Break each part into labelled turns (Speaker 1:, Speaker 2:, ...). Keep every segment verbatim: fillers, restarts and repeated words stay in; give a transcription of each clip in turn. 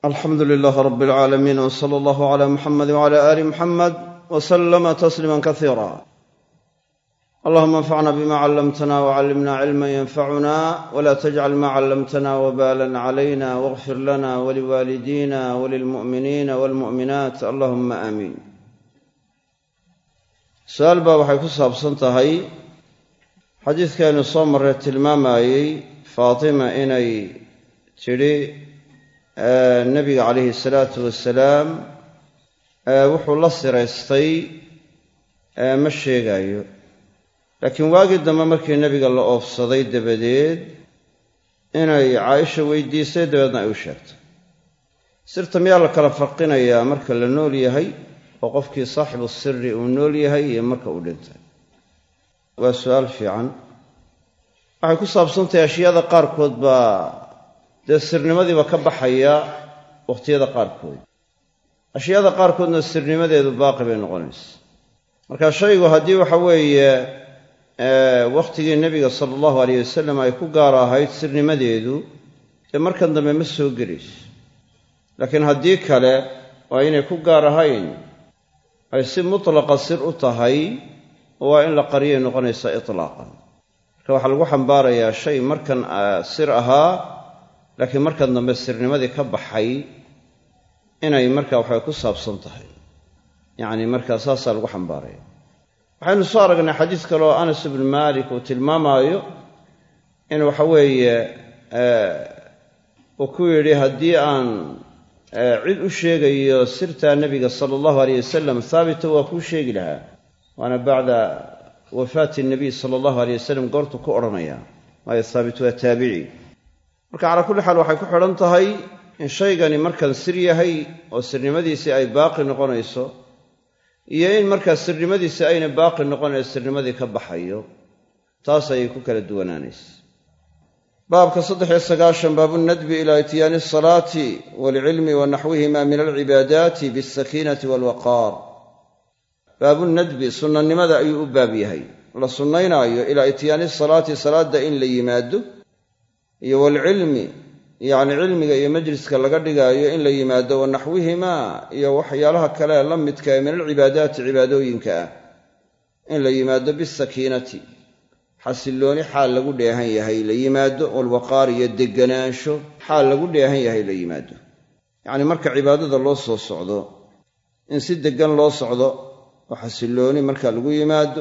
Speaker 1: الحمد لله رب العالمين وصلى الله على محمد وعلى آل محمد وسلم تسليما كثيرا. اللهم انفعنا بما علمتنا وعلمنا علما ينفعنا ولا تجعل ما علمتنا وبالا علينا واغفر لنا ولوالدينا وللمؤمنين والمؤمنات اللهم آمين. سؤال baa waxay ku saabsan tahay xadiidkeenu soo maray tilmaamayay Faatima inay tiri nabiga calayhi salaatu wasalaam wuxuu la siraystay ma sheegayo, laakiin waagii dambe markii nabiga la oofsaday dabadeed inay Caaisha weydiisay dabeedna ay u sheegtay. sirta miyaa la kala farqinayaa marka la nool yahay oo qofkii saaxibu sirri uu nool yahay iyo marka uu dhintay? waa su'aal fiican. waxay ku saabsantahay ashyaada qaarkood baa dee sirnimadiiba ka baxaya waqtiyada qaarkood, ashyaada qaarkoodna sirnimadeedu baaqi bay noqonaysa. marka shaygu haddii waxa weeye waqtigii nebiga sala allahu alayh wasalam ay ku gaar ahayd sirnimadeedu dee markan dambe ma soo gelayso, laakiin haddii kale waa inay ku gaar ahayn ay si mutlaqa sir u tahay waa in la qariyay noqonaysa itlaaqan. marka waxaa lagu xambaarayaa shay markan sir ahaa laakiin markan dambe sirnimadii ka baxay inay markaa waxay ku saabsan tahay, yacni markaa saasaa lagu xambaaraya. waxaynu soo aragnay xadiis kale oo Anas ibn Malik uu tilmaamaayo in waxa weeye uu ku yidhi haddii aan cid u sheegayo sirtaa nebiga sala allahu alayh wasalam haabita waa kuu sheegi lahaa, waana bacda wafaati nabiy sala allahu alayh wasalam goortu ku odhanaya, waayo haabit waa taabici. marka calaa kulli xaal waxay ku xidhan tahay in shaygani markan sir yahay oo sirnimadiisii ay baaqi noqonayso, iyo in markaa sirnimadiisii ayna baaqi noqonayo sirnimadii ka baxayo. taas ayay ku kala duwanaanaysa. baabka saddex iyo sagaashan baabunadbi ilaa ityaani asalaati waalcilmi wa naxwihima min alcibaadaati bialsakiinati waalwaqaar. baabunadbi sunnanimada ayuu u baab yahay, la sunnaynaayo ilaa ityaani salaati salaadda in la yimaado, iyo waalcilmi yacni cilmiga iyo majliska laga dhigaayo in la yimaado, wa naxwihimaa iyo waxyaalaha kale la midka ee min alcibaadaati cibaadooyinka ah in la yimaado bisakiinati xasillooni xaal lagu dheehan yahay la yimaado, walwaqaar iyo deganaansho xaal lagu dheehan yahay la yimaado. yacni marka cibaadada loo soo socdo in si deggan loo socdo oo xasillooni marka lagu yimaado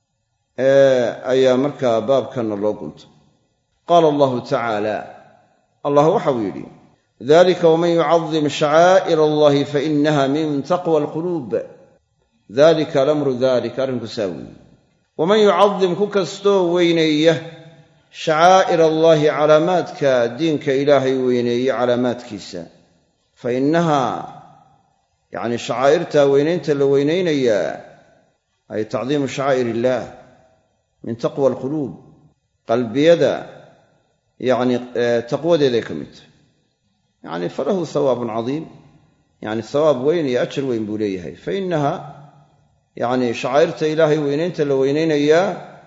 Speaker 1: ayaa markaa baabkanna loo gunto. qaala allahu tacaala, allah waxau yidhi dalika waman yucadim shacaa'ir allahi fainaha min taqwa alquluub. dalika alamru dalik, arrinku saa weeye. waman yucadim ku kastoo weyneeya shacaa'ir allaahi calaamaadka diinka ilaahay weyneeye calaamaadkiisa, fa innahaa yacni shacaa'irtaa weynaynta la weynaynayaa ay tacdiimu shacaa'ir illaah min taqwa alquluub, qalbiyada yacni taqwadeeday ka mid tahay. yacni falahu hawaabun cadiim, yacni hawaab weyn iyo ajar weyn buu leeyahay. fa innaha yacni shacaa'irta ilaahay weynaynta la weynaynayaa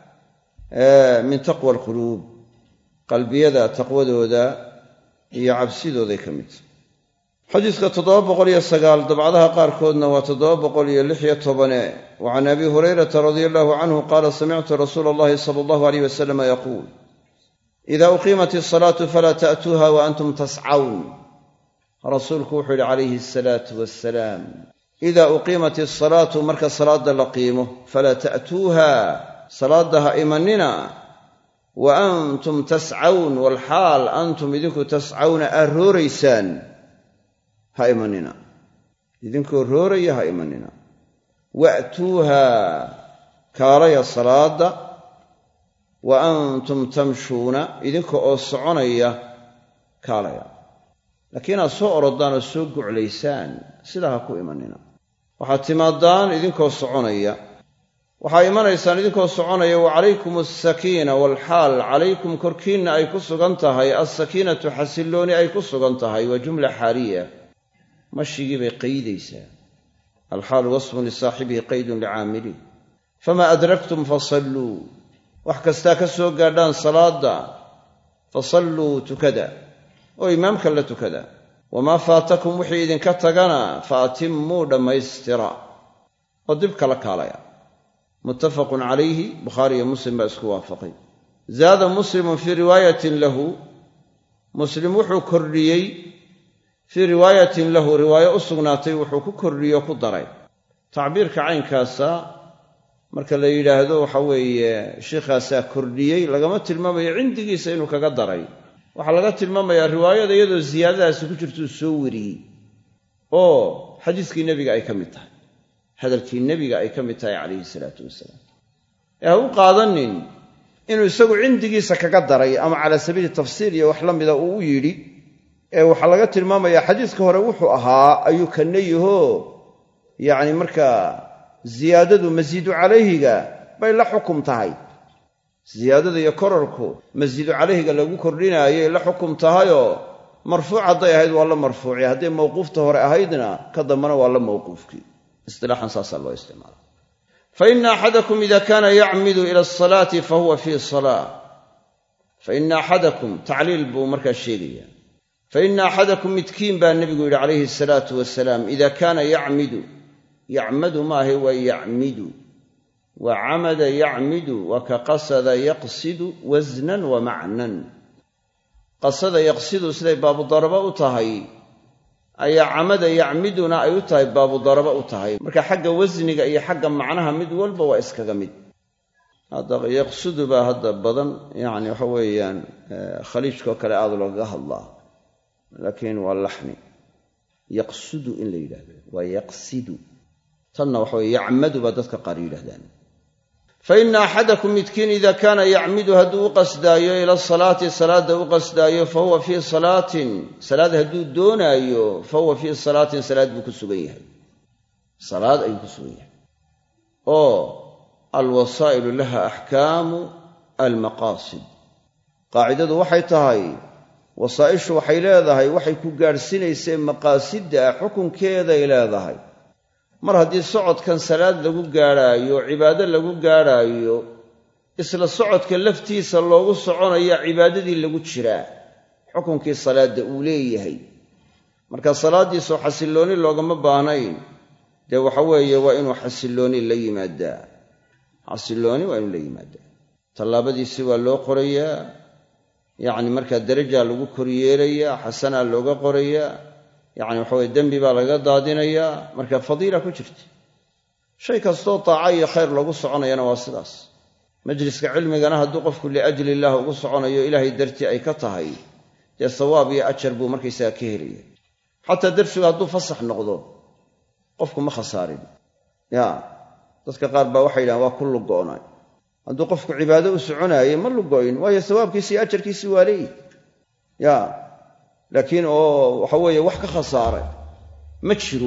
Speaker 1: min taqwa alquluub, qalbiyada taqwadooda iyo cabsidooday ka mid tahay. xadiiska toddoba boqol iyo sagaal dabcadaha qaarkoodna waa toddoba boqol iyo lix iyo tobane. wa can abi hurayrata radia allahu canhu qaala samictu rasuula allahi sala allahu alayh wasalam yaquul ida uqiimat asalaatu falaa ta'tuuha wa antum tascawn. rasuulku wuxuu yidhi calayhi asalaatu wassalaam, idaa uqiimat asalaatu marka salaadda la qiimo, falaa ta'tuuha salaadda ha imanina, wa antum tascawn walxaal antum idinku tascawna aad rooraysaan ha imanina, idinkoo rooraya ha imanina. wa'tuuha kaalaya salaadda, wa antum tamshuuna idinka oo soconaya kaalaya. laakiin aad soo orodaan oo soo guclaysaan sidaa ha ku imanina. waxaad timaadaan idinkoo soconaya, waxaa imanaysaan idinkoo soconaya. wa calaykum alsakiina waalxaal calaykum korkiinna ay ku sugan tahay alsakiinatu xasillooni ay ku sugan tahay. waa jumla xaaliya, mashigii bay qaydaysaa. alxaalu wasfun lisaaxibihi qaydun licaamilih. famaa adraktum fasalluu, wax kastaa ka soo gaadhaan salaadda fasalluu tukada oo imaamka la tukada. wamaa faatakum wixii idinka tagana fa atimmuu dhammaystira oo dib kala kaalaya muttafaqun calayhi bukhaari iyo muslim baa isku waafaqay zaada muslimun fii riwaayatin lahu muslim wuxuu kordhiyey fii riwaayatin lahu riwaayo u sugnaatay wuxuu ku kordhiyo ku daray tacbiirka caynkaasa marka la yidhaahdo waxa weeye sheekhaasaa kordhiyey lagama tilmaamayo cindigiisa inuu kaga daray waxaa laga tilmaamayaa riwaayada iyadoo ziyaadadaasi ku jirtuu soo wariyey oo xadiiskii nebiga ay ka mid tahay hadalkii nebiga ay ka mid tahay calayhi salaatu wasalaam ee ha u qaadanin inuu isagu cindigiisa kaga daray ama calaa sabiili tafsiir iyo wax la mida uu u yidhi ee waxaa laga tilmaamayaa xadiiska hore wuxuu ahaa ayuu kana yaho yacni markaa ziyaadadu masiidu calayhiga bay la xukum tahay ziyaadada iyo korarku masiidu calayhiga lagu kordhinaayay la xukum tahayoo marfuuc hadday ahayd waa la marfuuci hadday mawquufta hore ahaydna ka dambana waa la mawquufkii istilaaxan saasaa loo isticmaala fa ina axadakum ida kaana yacmidu ila asalaati fahuwa fii salaa fa ina axadakum tacliil buu markaa sheegaya fa ina axadakum midkiin baa nebigu yidhi calayhi asalaatu wasalaam ida kaana yacmidu yacmadu maahay waa yacmidu wa camada yacmidu wa ka qasada yaqsidu wasnan wa macnan qasada yaqsidu siday baabudaraba u tahay ayaa camada yacmiduna ay u tahay baabudaraba u tahay marka xagga wasniga iyo xagga macnaha mid walba waa iskaga mid hadda yaqsudu baa hadda badan yacni waxa weeyaan khaliijkao kale aada loogaga hadlaa laakiin waa laxni yaqsudu in la yidhaahdo waa yaqsidu tanna waxa weye yacmadu baa dadka qaar yidhahdaan fa ina axadakum midkiin ida kaana yacmidu hadduu u qasdaayo ila salaati salaadda u qasdaayo fa huwa fii salaatin salaad hadduu doonaayo fa huwa fii salaatin salaad buu ku sugan yahay salaad ayuu ku sugan yahay oo alwasaa'ilu laha axkaamu almaqaasid qaacidadu waxay tahay wasaa'ishu waxay leedahay waxay ku gaadhsiinaysee maqaasidda xukunkeeday leedahay mar haddii socodkan salaad lagu gaadhaayo cibaado lagu gaadhaayo isla socodka laftiisa loogu soconaya cibaadadii lagu jiraa xukunkii salaadda uu leeyahay marka salaaddiisoo xasillooni loogama baahnayn dee waxa weeye waa inuu xasillooni la yimaadaa xasillooni waa inuu la yimaadaa tallaabadiisi waa loo qorayaa yacni markaa darajaa lagu koryeelayaa xasanaa looga qorayaa yacni waxa weye dembi baa laga daadinayaa marka fadiila ku jirta shay kastoo taaca iyo khayr loogu soconayana waa sidaas majliska cilmigana hadduu qofku liajli illaah ugu soconayo ilaahay dartii ay ka tahay dee sawaab iyo ajar buu markaysaga ka helaya xataa darsigu hadduu fasax noqdo qofku ma khasaarin ya dadka qaar baa waxay yidhahaan waa ku lugo'nay hadduu qofku cibaado u soconaayey ma lugo'in waayo sawaabkiisii ajarkiisii waa leeyihi ya laakiin oo waxa weeye wax ka khasaaray ma jiro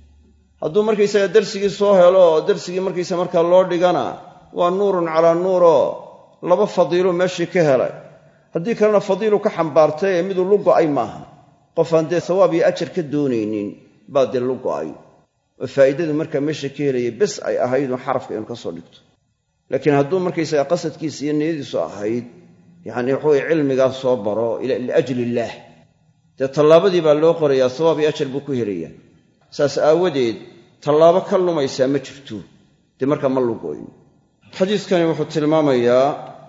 Speaker 1: hadduu markaysaga darsigii soo helo oo darsigii markaysa markaa loo dhigana waa nuurun calaa nuuroo laba fadiilo meeshii ka helay haddii kalena fadiilu ka xambaartay ee miduu lu go'ay maaha qofaan dee sawaab iyo ajar ka doonaynin baa dee lu go'ay oo faa'iidadu markaa meesha ka helaya bes ay ahayd un xarafka inu ka soo dhigto laakiin hadduu markaysaga qasadkiisa iyo niyadiisu ahayd yacni waxaweye cilmigaas soo baro liajli illaah dee tallaabadii baa loo qorayaa sawaab iyo ajar buu ku helayaa saas aawadeed tallaabo ka lumaysaa ma jirto dee markaa ma lugoyn xadiiskani wuxuu tilmaamayaa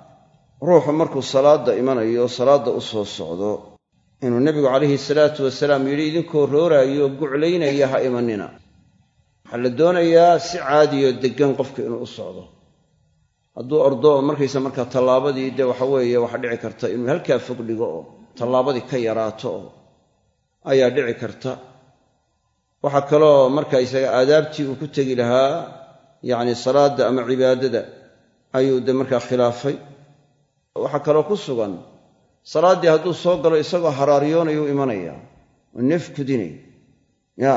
Speaker 1: ruuxu markuu salaadda imanayo salaadda u soo socdo inuu nebigu calayhi salaatu wasalaam yidhi idinkoo rooraayo guclaynaya ha imanina waxaa la doonayaa si caadiyo deggan qofka inuu u socdo hadduu ordo oo markaysa markaa tallaabadii dee waxa weeye waxa dhici karta inuu halkaa fog dhigo oo tallaabadii ka yaraato oo ayaa dhici karta waxaa kaloo markaa isaga aadaabtii uu ku tegi lahaa yacni salaadda ama cibaadada ayuu de markaa khilaafay waxaa kaloo ku sugan salaaddii hadduu soo galo isagoo haraaryoonayuu imanaya oo neef kudinay ya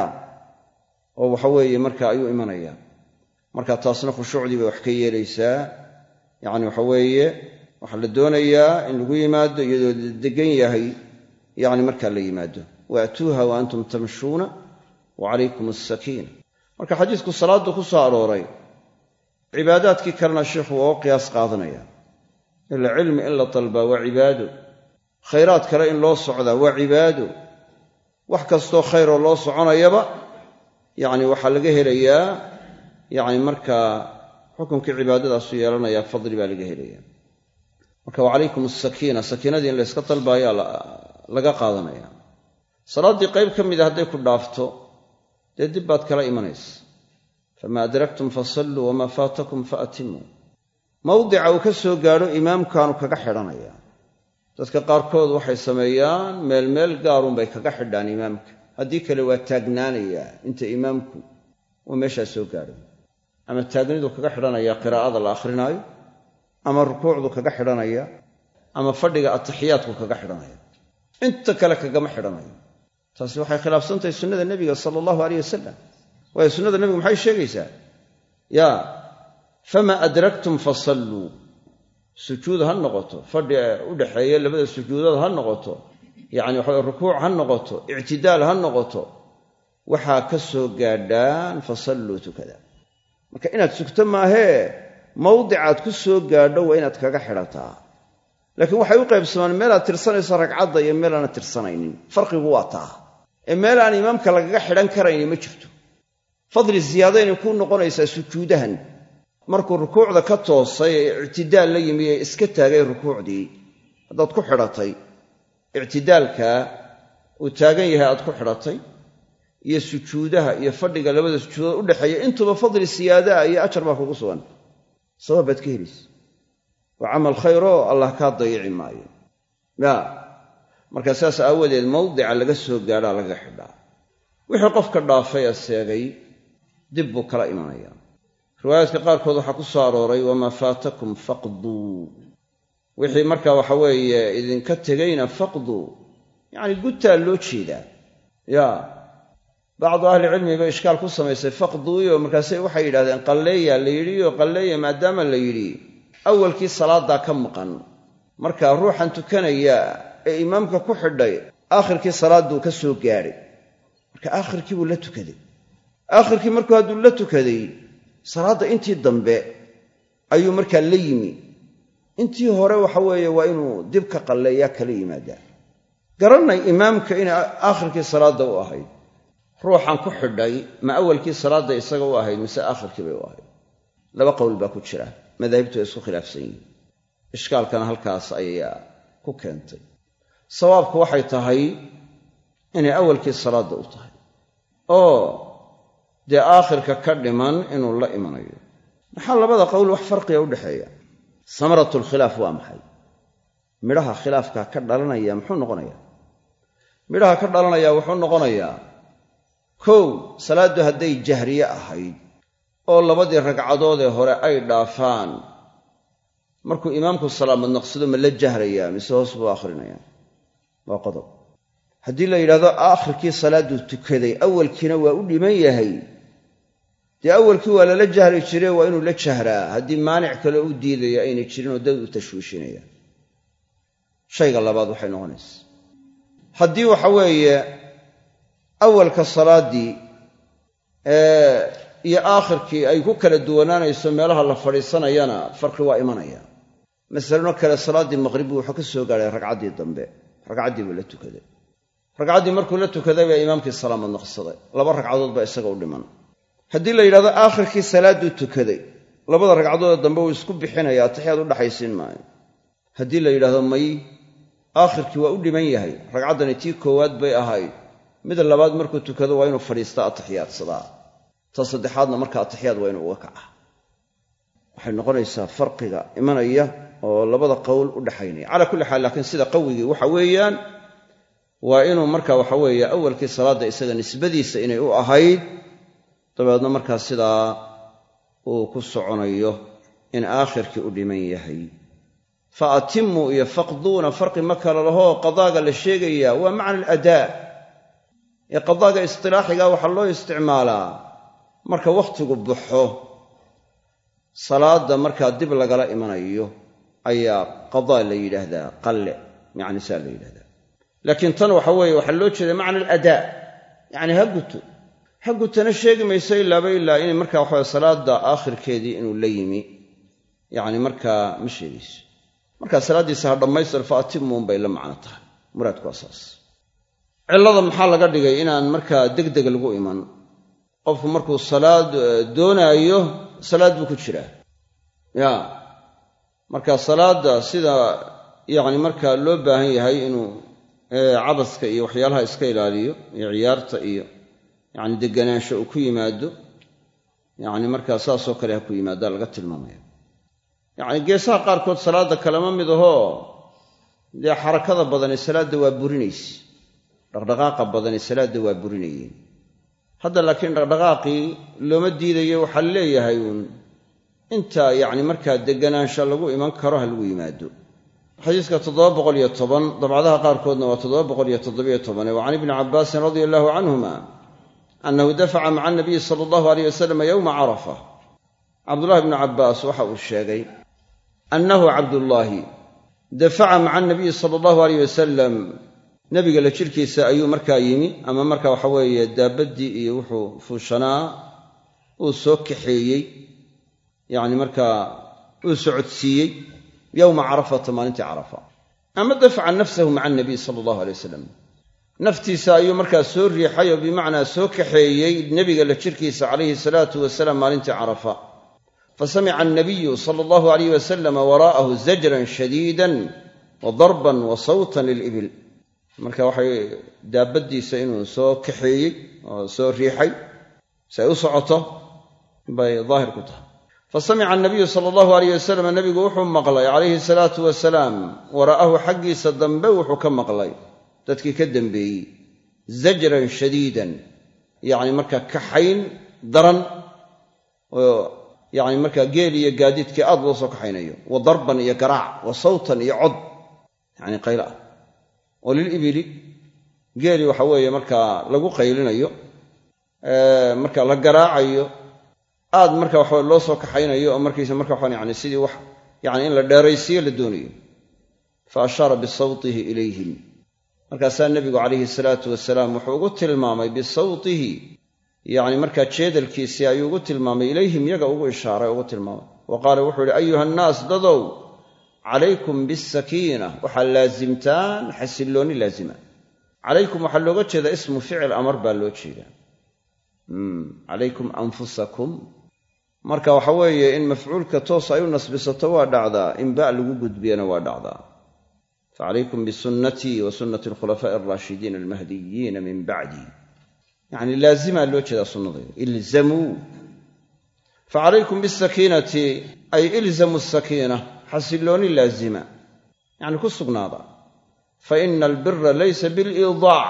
Speaker 1: oo waxa weeye marka ayuu imanayaa marka taasna khushuucdii bay wax ka yeelaysaa yacni waxa weeye waxaa la doonayaa in lagu yimaado iyadoo degan yahay yacni markaa la yimaado waatuuha wa antum tamshuuna wa calaykum asakiina marka xadiisku salaaddu ku soo arooray cibaadaadkii kalena sheikhu waa u qiyaas qaadanaya ila cilmi in la dalbaa waa cibaado khayraad kale in loo socdaa waa cibaado wax kastoo khayroo loo soconayaba yacni waxaa laga helayaa yacni markaa xukunkii cibaadadaasu yeelanayaa fadli baa laga helayaa marka wacalaykum asakiina sakiinadii in layska dalbaayaa laga qaadanaya salaaddii qayb ka mida hadday ku dhaafto dee dib baad kala imanaysa famaa adraktum fasalluu wamaa faatakum faatimmuu mawdica uu ka soo gaadho imaamkaanu kaga xidhanaya dadka qaarkood waxay sameeyaan meel meel gaarunbay kaga xidhaan imaamka haddii kale waa taagnaanayaa inta imaamku uu meeshaa soo gaadho ama taagnidu kaga xidhanaya qiraa'ada la akhrinaayo ama rukuucdu kaga xidhanaya ama fadhiga atixiyaadku kaga xidhanaya inta kale kagama xidhanayo taasi waxay khilaafsan tahay sunnada nebiga sala allahu alayh wasalam waayo sunnada nebigu maxay sheegaysaa yaa famaa adraktum fasalluu sujuud ha noqoto fadhi u dhaxeeya labada sujuudood ha noqoto yacni waxa rukuuc ha noqoto ictidaal ha noqoto waxaa ka soo gaadhaan fasalluu tukada marka inaad sugto maahee mawdicaad ku soo gaadho waa inaad kaga xidhataa laakiin waxay u qaybsamaan meelaad tirsanayso ragcadda iyo meel aanad tirsanaynin farqigu waa taa ee meel aan imaamka lagaga xidhan karayni ma jirto fadli siyaadaynay ku noqonaysaa sujuudahan markuu rukuucda ka toosay ee ictidaal la yimi ee iska taagay rukuucdii haddaad ku xidhatay ictidaalka uu taagan yahay aad ku xidhatay iyo sujuudaha iyo fadhiga labada sujuudood u dhexeeya intuba fadli siyaadaa iyo ajar baa kugu sugan sabab baad ka helaysa waa camal khayroo allah kaa dayici maayo ya markaa saas aawadeed mawdica laga soo gaadhaa laga xidhaa wixii qofka dhaafay ee seegay dib buu kala imanayaa riwaayaadka qaarkood waxaa ku soo arooray wamaa faatakum faqduu wixii markaa waxa weeye idinka tegayna faqduu yacni gudtaa loo jeedaa ya bacdu ahlicilmi bay ishkaal ku samaysay faqduuyo markaase waxay yidhahdeen qalleeyaa la yidhi oo qalleeya maadaama la yidhi awalkii salaaddaa ka maqan markaa ruuxan tukanaya ee imaamka ku xidhay aakhirkii salaadduu ka soo gaadhay marka aakhirkii buu la tukaday aakhirkii markuu hadduu la tukaday salaadda intii dambe ayuu markaa la yimi intii hore waxa weeye waa inuu dib ka qalleeyaa kala yimaadaa garannay imaamka inay aakhirkii salaadda u ahayd ruuxan ku xidhay ma awalkii salaadda isaga u ahayd mise aakhirkii bay u ahayd laba qowl baa ku jira madaahibtu ay isku khilaafsan yihiin ishkaalkana halkaas ayaa ku keentay sawaabku waxay tahay inay awalkii salaadda u tahay oo dee aakhirka ka dhiman inuu la imanayo maxaa labada qowl wax farqiga u dhexeeya samaratulkhilaaf waa maxay midhaha khilaafka ka dhalanaya muxuu noqonayaa midhaha ka dhalanaya wuxuu noqonayaa kow salaaddu hadday jahriye ahayd oo labadii ragcadood ee hore ay dhaafaan markuu imaamku salaamad naqsado ma la jahrayaa mise hoos buu akhrinayaa waa qodob haddii la yidhahdo aakhirkii salaadduu tukaday awalkiina waa u dhiman yahay dee awalkii waa lala jahri jire waa inuu la jahraa haddii maanic kale u diidaya aynay jirin oo dad u tashwiishinaya shayga labaad waxay noqonaysaa haddii waxa weeye awalka salaaddii iyo aakhirkii ay ku kala duwanaanayso meelaha la fadhiisanayana farqi waa imanaya masalano kale salaaddii maqrib buu wuxuu ka soo gaadhay ragcaddii dambe ragcaddii buu la tukaday ragcaddii markuu la tukaday baa imaamkii salaamad naqsaday laba ragcadood baa isaga u dhiman haddii la yidhahdo aakhirkii salaadduu tukaday labada ragcadoodee dambe wuu isku bixinaya atixiyaad u dhaxaysiin maayo haddii la yidhahdo may aakhirkii waa u dhiman yahay ragcaddani tii koowaad bay ahayd mid labaad markuu tukado waa inuu fadhiistaa atixiyaadsadaa ta saddexaadna marka atixiyaad waa inuu uga kaca waxay noqonaysaa farqiga imanaya oo labada qowl u dhaxaynaya calaa kulli xaal laakiin sida qawigii waxa weeyaan waa inuu marka waxa weeye awalkii salaadda isaga nisbadiisa inay u ahayd dabeedna markaa sidaa uu ku soconayo in aakhirkii u dhiman yahay fa atimmuu iyo faqduuna farqi ma kala lahoo qadaaga la sheegayaa waa macna aladaa ee qadaaga istilaaxiga waxaa loo isticmaalaa marka wakhtigu baxo salaadda markaa dib lagala imanayo ayaa qadaa la yidhaahdaa qalle yacni saa la yidhahdaa laakiin tan waxa weeye waxaa loo jeeda macna aladaa yacni ha guto ha gutana sheegi mayso ilaaba ilaa inay markaa waxaweye salaadda aakhirkeedii inuu la yimi yacni markaa ma sheegayso markaa salaaddiisa ha dhammaystir fa atimmuun bay la macno tahay muraadku waa saas cillada maxaa laga dhigay inaan markaa degdeg lagu iman qofku markuu salaad doonaayo salaad buu ku jiraa ya marka salaada sida yacni markaa loo baahan yahay inuu cabaska iyo waxyaalaha iska ilaaliyo iyo ciyaarta iyo yacni deganaansho uu ku yimaado yacni markaa saasoo kale ha ku yimaadaa laga tilmaamaya yacni geesaha qaarkood salaadda kalama mid ahoo dee xarakada badani salaadda waa burinayse dhaqdhaqaaqa badani salaadda waa burinayeen hadda laakiin dhaqdhaqaaqii looma diidayo waxaa leeyahay uun inta yacni markaa deganaansho lagu iman karo ha lagu yimaado xadiiska toddoba boqol iyo toban dabcadaha qaarkoodna waa toddoba boqol iyo toddobiyo toban wa can ibni cabbaasin radia allahu canhuma annahu dafaca maca anabiyi sala allahu alayh wasalam yowma carafa cabdullahi bnu cabbaas waxa uu sheegay annahu cabdullaahi dafaca maca anabiyi sala allahu alayh wasalam nebiga la jirkiisa ayuu markaa yimi ama markaa waxa weeye daabaddii iyo wuxuu fuushanaa uu soo kaxeeyey yacni markaa uu socodsiiyey yowma carafata maalintii carafa ama dafaca nafsahu maca anabiy sala allahu alay wasalam naftiisa ayuu markaa soo riixay oo bimacnaa soo kaxeeyey nebiga la jirkiisa calayhi salaatu wasalaam maalintii carafa fasamica annabiyu sala allahu alayh wasalama waraa'ahu zajran shadiidan wa darban wa sawtan lilibil marka waxay daabaddiisa inuu soo kaxeeyey oo soo riixay si ay u socoto bay daahir ku tahay fasamica annabiyu sala allahu alayh wasalam nebigu wuxuu maqlay calayhi salaatu wasalaam waraa'ahu xaggiisa dambe wuxuu ka maqlay dadkii ka dambeeyey zajran shadiidan yacni markaa kaxayn daran oo yacni markaa geel iyo gaadiidkii aad loo soo kaxaynayo wa darban iyo garaac wa sawtan iyo cod yacni qayla ah oo lilibili geeli waxa weeye markaa lagu qaylinayo markaa la garaacayo aad marka waxa loo soo kaxaynayo oo markiisa marka waxaan yani sidii wax yani in la dheeraysiyo la doonayo fa ashaara bisawtihi ilayhim markaasaa nebigu calayhi salaatu wasalaam wuxuu ugu tilmaamay bisawtihi yacni markaa jeedalkiisii ayuu ugu tilmaamay ilayhim yaga ugu ishaaray ugu tilmaamay wa qaala wuxuu yidhi ayuha annaas dadow calaykum bisakiina waxaa laasimtaan xasilloonni laazima calaykum waxaa looga jeedaa ismu ficil amar baa loo jeedaa calaykum anfusakum marka waxa weeye in mafcuulka toos ay u nasbisato waa dhacdaa in ba' lagu gudbiyana waa dhacdaa facalaykum bisunnatii wa sunnati alkhulafaa'i alraashidiina almahdiyiina min bacdi yacni laazimaa loo jeedaa sunnadayda ilzamuu facalaykum bisakiinati ay ilzamu sakiina xasillooni laazima yacni ku sugnaada fa ina albira laysa biliidaac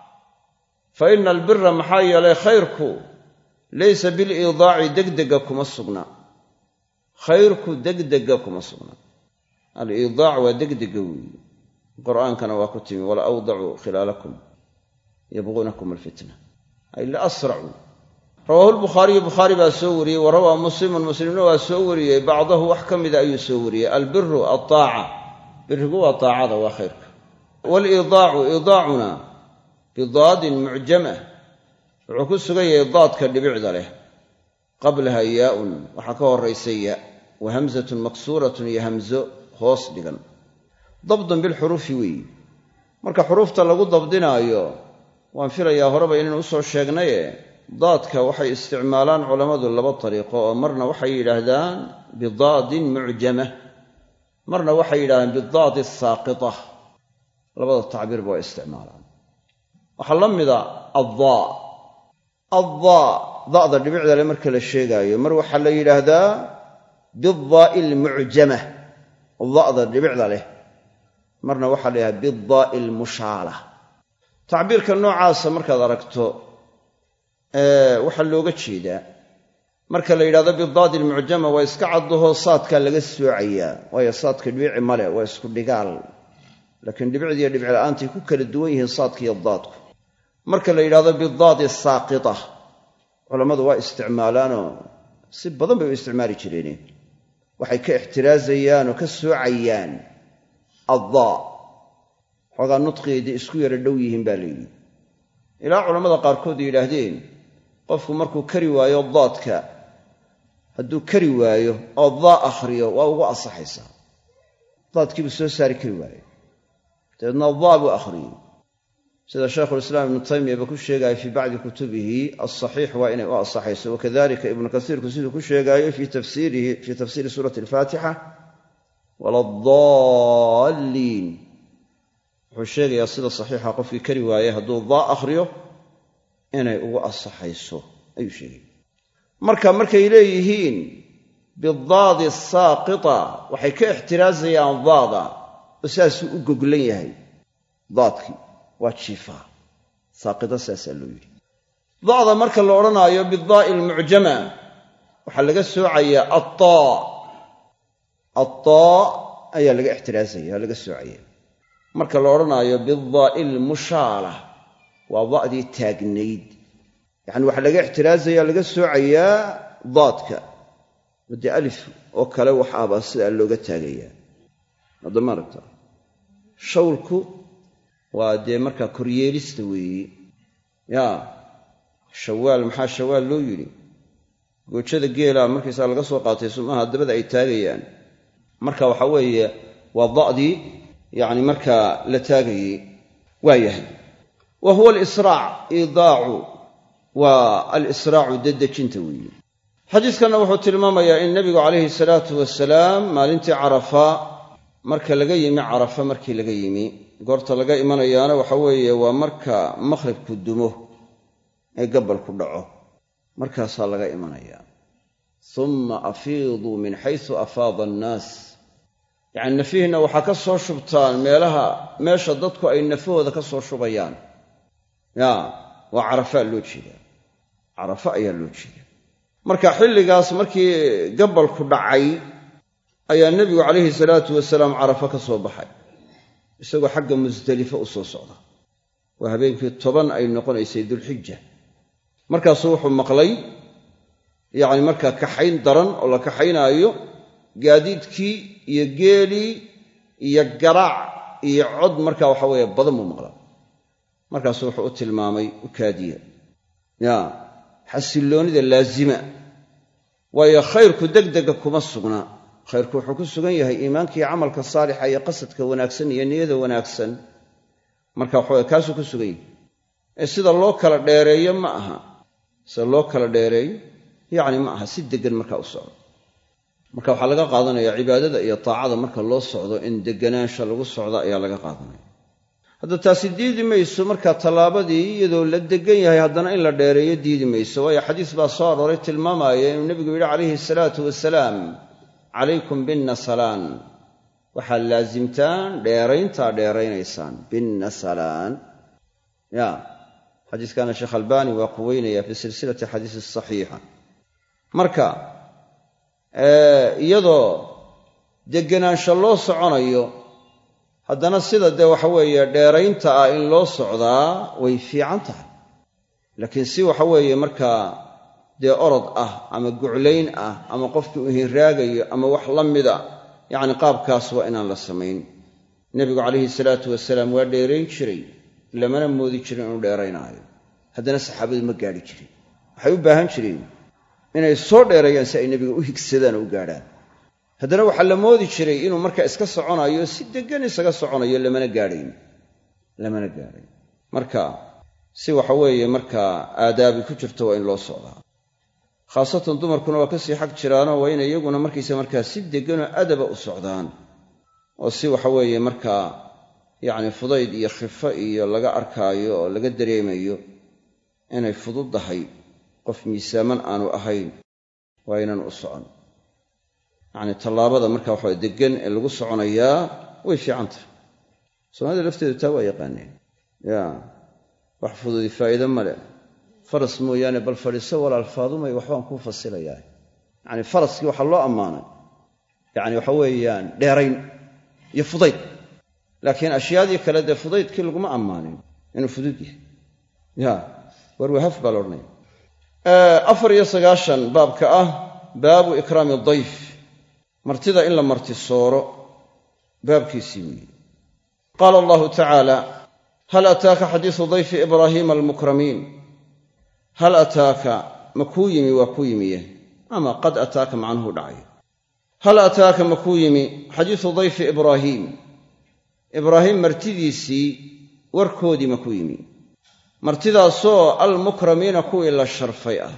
Speaker 1: fa ina albira maxaa yeelay khayrku laysa biliidaaci degdega kuma sugna khayrku degdega kuma sugna aliidaac waa degdega weeye qur'aankana waa ku timi wala awdacuu khilaalakum yabquunakum alfitna ay la asracuu rawaahu lbukhaariyu bukhaari baa soo wariyey wa rawaa muslimun muslimna waa soo wariyey bacdahu wax ka mida ayuu soo wariyey albiru altaaca birigu waa taacada waa khayrka waaliidaacu idaacuna bidaadin mucjama wuxuu ku sugan yahay daadka dhibicda leh qablaha yaa'un waxaa ka horraysa ya wa hamzatun maksuuratun iyo hamzo hoos dhigan dabdun bilxuruufi weeye marka xuruufta lagu dabdinaayo waan filayaa horeba inaynu usoo sheegnaye daadka waxay isticmaalaan culammadu laba dariiqo oo marna waxay yidhaahdaan bidaadin mucjama marna waxay yidhahdaan bidaadi saaqita labada tacbiirba waa isticmaalaan waxaa la mida addaa addaa da'da dhibicda le marka la sheegaayo mar waxaa la yidhaahdaa bidaa'i almucjama da'da dhibicda leh marna waxaa la yidhahdaa bidaa'i almushaala tacbiirka noocaasa markaad aragto waxaa looga jeedaa marka la yidhahdo bidaadi almucjama waa iska caddaho saadkaa laga soocayaa waayo saadka dhibici male waa isku dhigaal laakiin dhibicdiiyo dhibicla'aantay ku kala duwan yihiin saadka iyo daadku marka la yidhahdo bidaadi saaqita culammadu waa isticmaalaanoo si badan bay u isticmaali jireen waxay ka ixtiraazayaan oo ka soocayaan addaa xoogaa nudqigeedii isku yara dhow yihiin baa layidhi ilaa culammada qaarkood yidhaahdeen qofku markuu kari waayo daadka hadduu kari waayo oo daa akhriyo waa ugu ansaxaysaa daadkiibuu soo saari kari waayo dabeedna daa buu akhriyey sida shaykhulislaam ibnu taymiyaba ku sheegaayo fii bacdi kutubihi alsaxiix waa inay u asaxayso wakadalika ibnu kasiirku siduu ku sheegaayo fii tafsiirihi fii tafsiiri suurati alfaatixa waladaalliin wuxuu sheegayaa sida saxiixa qofkii kari waaye hadduu daa akhriyo inay ugu asaxayso ayuu sheegaya marka markay leeyihiin bidaadi saaqita waxay ka ixtiraazayaan daada oo saasuu u goglan yahay daadkii waa jiifaa saaqita saasaa loo yidhi da'da marka la odhanaayo bidaa'i almucjama waxaa laga soocayaa ataa ataa ayaa laga ixtiraazaya laga soocaya marka la odhanaayo bidaa'i almushaala waa da'dii taagnayd yacani waxaa laga ixtiraazaya laga soocayaa daadka wadde alif oo kale waxaabaa sidaa looga taagayaa hadda ma aragta shawlku waa dee markaa koryeelista weeye yaa shawaal maxaa shawaal loo yidhi goojada geela markaysaa laga soo qaatay sumaha dabada ay taagayaan marka waxa weeye waa da'dii yacni markaa la taagayey waa yahay wa huwa alisraac iidaacu waa alisraacu dedejinta weeye xadiiskanna wuxuu tilmaamayaa in nebigu calayhi salaatu wasalaam maalintii carafa marka laga yimi carafa markii laga yimi goorta laga imanayaana waxa weeye waa marka maqhribku dumo ee gabalku dhaco markaasaa laga imanayaa uma afiiduu min xaysu afaada annaas yacni nafihiinna waxaa ka soo shubtaan meelaha meesha dadku ay nafahooda ka soo shubayaan ya waa carafaa loo jeedaa carafa ayaa loo jeeda marka xilligaas markii gabalku dhacay ayaa nebigu calayhi salaatu wasalaam carafa ka soo baxay isagoo xagga musdelifa u soo socda waa habeenkii toban ay noqonaysay dulxija markaasuu wuxuu maqlay yacni markaa kaxayn daran oo la kaxaynaayo gaadiidkii iyo geelii iyo garaac iyo cod markaa waxa weeye badan buu maqlaa markaasuu wuxuu u tilmaamay u kaadiya yaa xasilloonida laazima waayo khayrku degdega kuma sugna khayrku wuxuu ku sugan yahay iimaanka iyo camalka saalixa iyo qasadka wanaagsan iyo niyada wanaagsan marka waxaweye kaasuu ku sugan yahay ee sida loo kala dheereeyo ma aha sida loo kala dheereeyo yacni ma aha si deggan markaa u socdo marka waxaa laga qaadanaya cibaadada iyo taacada marka loo socdo in deganaansha lagu socdo ayaa laga qaadanaya hadda taasi diidi mayso markaa tallaabadii iyadoo la degan yahay haddana in la dheereeyo diidi mayso waayo xadiis baa soo arooray tilmaamaya inuu nebigu yidhi calayhi salaatu wasalaam calaykum binnasalaan waxaad laasimtaan dheerayntaa dheeraynaysaan binnasalaan ya xadiiskana sheekh albaani waa quweynaya fii silsilati xadiisi saxiixa marka iyadoo deganaansho loo soconayo haddana sida dee waxa weeye dheeraynta ah in loo socdaa way fiican tahay laakiin si waxa weeye markaa dee orod ah ama guclayn ah ama qofkii u hinraagayo ama wax la mida yacni qaabkaas waa inaan la samayn nebigu calayhi salaatu wasalaam waa dheerayn jiray lamana moodi jirin inuu dheeraynaayo haddana saxaabadu ma gaadhi jirin waxay u baahan jireen inay soo dheereeyaan si ay nebiga u higsadaan oo u gaadhaan haddana waxaa la moodi jiray inuu markaa iska soconayo si deggan isaga soconayo lamana gaadhayn lamana gaadhayn marka si waxa weeye markaa aadaabi ku jirto waa in loo socdaa khaasatan dumarkuna waa ka sii xag jiraanoo waa inay iyaguna markaysa markaa si degganoo adaba u socdaan oo si waxa weeye markaa yacni fudayd iyo khifo iyo laga arkaayo oo laga dareemayo inay fududdahay qof miisaaman aanu ahayn waa inaan u socon yacni tallaabada markaa waxaa deggan ee lagu soconayaa way fiican tahay soomaalida lafteedu taa waa yaqaaneen ya wax fududi faa'iido ma leh faras mooyaane bal fadhiiso walaal faadumay waxbaan kuu fasilayaa yacni faraskii waxaa loo ammaanay yacni waxa weeyaan dheerayn iyo fudayd laakiin ashyaadii kale dee fudaydkii laguma ammaanin inuu fudud yahay ya warwahaf baa la odhanaya afar iyo sagaashan baabka ah baabu ikraami dayf martida in la marti sooro baabkiisii weeye qaala allahu tacaala hal ataaka xadiisu dayfi ibraahiima almukramiin hal ataaka ma kuu yimi waa kuu yimiye ama qad ataaka macnuhu dhacay hal ataaka ma kuu yimi xadiisu dayfi ibraahiim ibraahiim martidiisii warkoodii ma ku yimi martidaasoo almukramiina kuwii la sharfay ah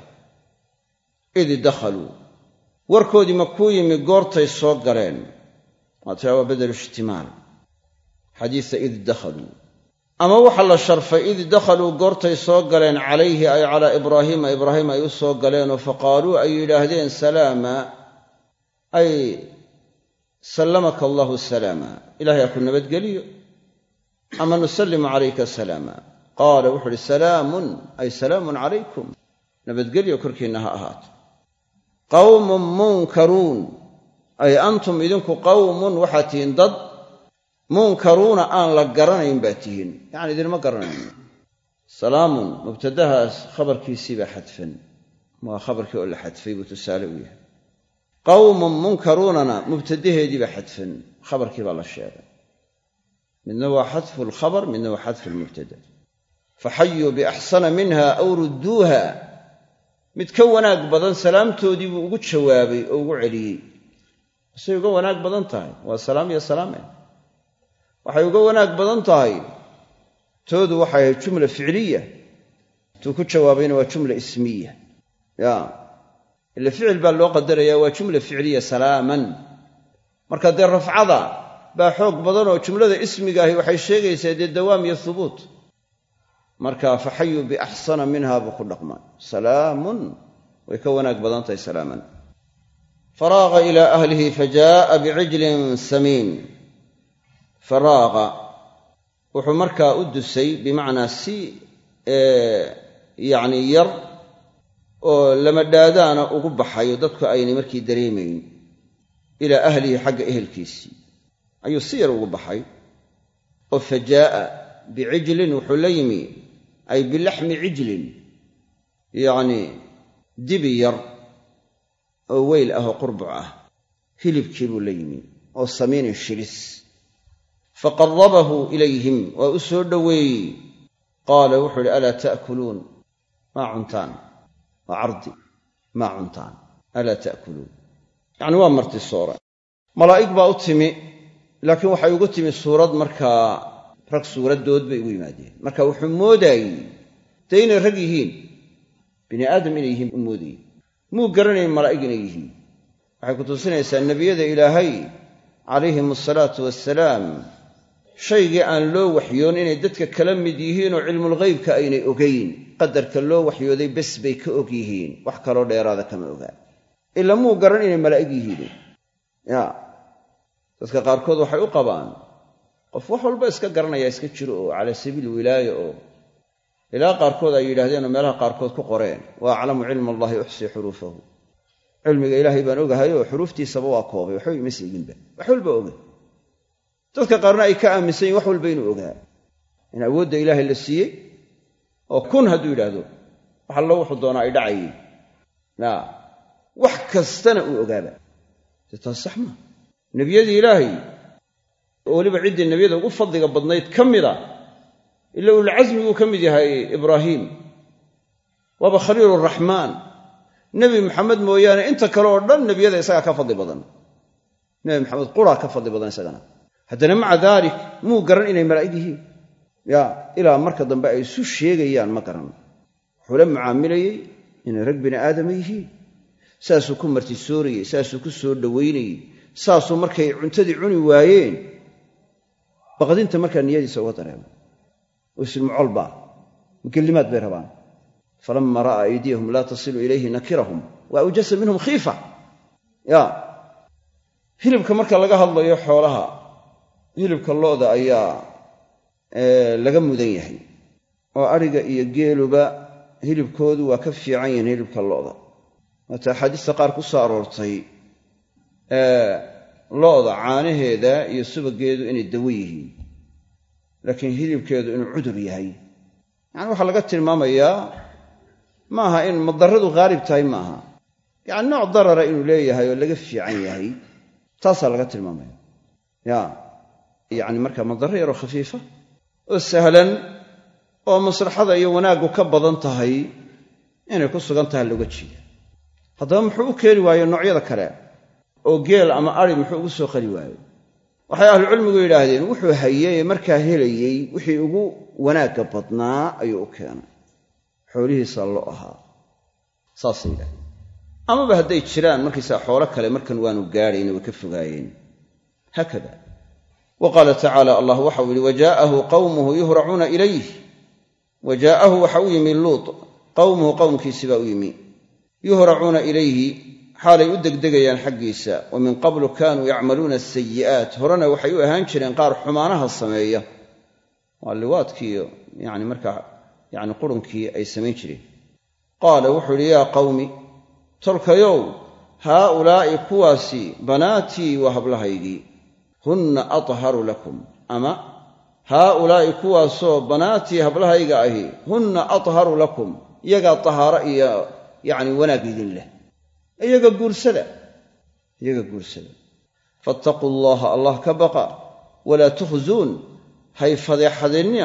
Speaker 1: id dakhaluu warkoodii ma ku yimi goortay soo galeen waa tiraa waa bedelu ishtimaal xadiisa id dakhaluu ama waxa la sharfay id dakhaluu goortay soo galeen calayhi ay calaa ibraahiima ibraahim ay u soo galeenoo faqaaluu ay yidhaahdeen salaama ay sallamaka allahu salaama ilahay ha ku nabadgeliyo ama nusallimu calayka salaama qaala wuxuu uhi salaamun ay salaamun calaykum nabadgelyo korkiinna ha ahaato qawmun munkaruun ay antum idinku qawmun waxaad tihiin dad munkaruuna aan la garanayn baa tihiin yacni idinma garanayn salaamun mubtadahaas khabarkiisii baa xadfan waa khabarkii oo la xadfay buu tusaale u yahay qawmun munkaruunana mubtadaheedii baa xadfan khabarkii baa la sheegay midna waa xadfu lkhabar midna waa xadfu lmubtada faxayuu biaxsana minha aw rudduuha mid ka wanaag badan salaamtoodii buu ugu jawaabay oo ugu celiyey say uga wanaag badan tahay waa salaam iyo salaame waxay uga wanaag badan tahay toodu waxay ahayd jumla ficliya tuu ku jawaabayna waa jumla ismiya ya ila ficil baa loo qadarayaa waa jumla ficliya salaaman marka dee rafcada baa xoog badan oo jumlada ismiga ahi waxay sheegaysaa dee dawaam iyo hubuut marka faxayuu biaxsana minha buu ku dhaqma salaamun way ka wanaag badan tahay salaaman faraaqa ilaa ahlihi fajaa'a bicijlin samiin faraaqa wuxuu markaa u dusay bimacnaa si yacni yar oo lama dhaadaana ugu baxayo dadku aynay markii dareemayn ilaa ahlihi xagga ehelkiisii ayuu si yar ugu baxay oo fajaa'a bicijlin wuxuu la yimi ay bilaxmi cijlin yacni dibi yar oo weyl ah oo qurbuc ah hilibkii buu la yimi oo samiinin shilis faqarabahu ilayhim waa u soo dhoweeyey qaala wuxuu idhi alaa ta'kuluun maa cuntaan waa cardi maa cuntaan alaa ta'kuluun yacni waa marti soora malaa'ig baa u timi laakiin waxay ugu timi suurad markaa rag suuraddood bay ugu yimaadeen marka wuxuu moodaayey dee inay rag yihiin bini aadam inay yihiin u moodayey muu garanayn malaa'ig inay yihiin waxay ku tusinaysaa nebiyada ilaahay calayhim asalaatu wassalaam shaygii aan loo waxyoon inay dadka kala mid yihiin oo cilmulghaybka aynay ogayn qadarka loo waxyooday bes bay ka og yihiin wax kaloo dheeraada kama ogaan ila muu garan inay malaa'ig yihiin ya dadka qaarkood waxay u qabaan qof wax walba iska garanaya iska jiro oo calaa sabiil wilaaya oo ilaa qaarkood ay yidhaahdeen oo meelaha qaarkood ku qoreen wa aclamu cilma allahi uxsii xuruufahu cilmiga ilaahay baan ogahay oo xuruuftiisaba waa koobay waxba ima siiginba wax walba oga dadka qaarna ay ka aaminsan yihin wax walba inuu ogaa in awoodda ilaahay la siiyey oo kun hadduu yidhaahdo wax allo wuxuu doonaa ay dhacayeen na wax kastana uu ogaaba dee taas sax maa nebiyadii ilaahay oo weliba ciddii nebiyada ugu fadliga badnayd ka mida ila ulcasmiguu ka mid yahay ibraahiim waaba khaliiluraxmaan nebi maxamed mooyaane inta kale oo dhan nebiyada isagaa ka fadli badan nebi maxamed quraa ka fadli badan isagana haddana maca daalik muu garan inay malaa'ig yihiin ya ilaa marka dambe ay isu sheegayaan ma garan wuxuu la mucaamilayey inay rag bini aadama yihiin saasuu ku martisoorayey saasuu ku soo dhowaynayey saasuu markay cuntadii cuni waayeen baqdinta markaa niyadiisa uga dareema oo isilmucolbaa mukellimaad bay rabaan falama ra'aa aydiyahum laa tasilu ilayhi nakirahum wa awjasa minhum khiifa ya hilibka marka laga hadlayo xoolaha hilibka lo'da ayaa laga mudan yahay oo adhiga iyo geeluba hilibkoodu waa ka fiican yihiin hilibka lo'da waata axaadiista qaar ku soo aroortay lo'da caanaheeda iyo subageedu inay dawo yihiin laakiin hilibkeedu inuu cudur yahay yacani waxaa laga tilmaamayaa maaha in madarradu haalib tahay maaha yacani nooc darara inuu leeyahay oo laga fiican yahay taasaa laga tilmaamaya ya yacni markaa madarro yaroo khafiifa oo sahlan oo maslaxada iyo wanaaggu ka badan tahay inay ku sugan tahay looga jeeda haddaba muxuu u keeni waaye noocyada kale oo geel ama ari muxuu ugu soo qali waayo waxay ahlucilmigu yidhaahdeen wuxuu hayey ee markaa helayey wixii ugu wanaagga badnaa ayuu u keenay xoolihiisa lo ahaa saasay yidhahdeen amaba hadday jiraan markaysaa xoolo kale markan waanu gaadhayna way ka fogaayeen haakada wa qaala tacaala allah waxau yidhi wajaa'ahu qawmuhu yuhracuuna ilayh wajaa'ahu waxa u yimi luut qawmuhu qowmkiisii baa u yimi yuhracuuna ilayhi xaalay u degdegayaan xaggiisa wa min qablu kaanuu yacmaluuna asayi'aat horena waxay u ahaan jireen qaar xumaanaha sameeya waa liwaadkiiyo yani markaa yani qurunkii ay samayn jireen qaala wuxuu yidhi yaa qawmi tolkayow haaulaa'i kuwaasi banaatii waa hablahaygii hunna atharu lakum ama haaulaa'i kuwaasoo banaatii hablahayga ahi hunna atharu lakum iyagaa tahaaro iyo yacni wanaag idin leh iyaga guursada iyaga guursada fattaquu allaha allah ka baqa walaa tukhzuun hay fadeexadinina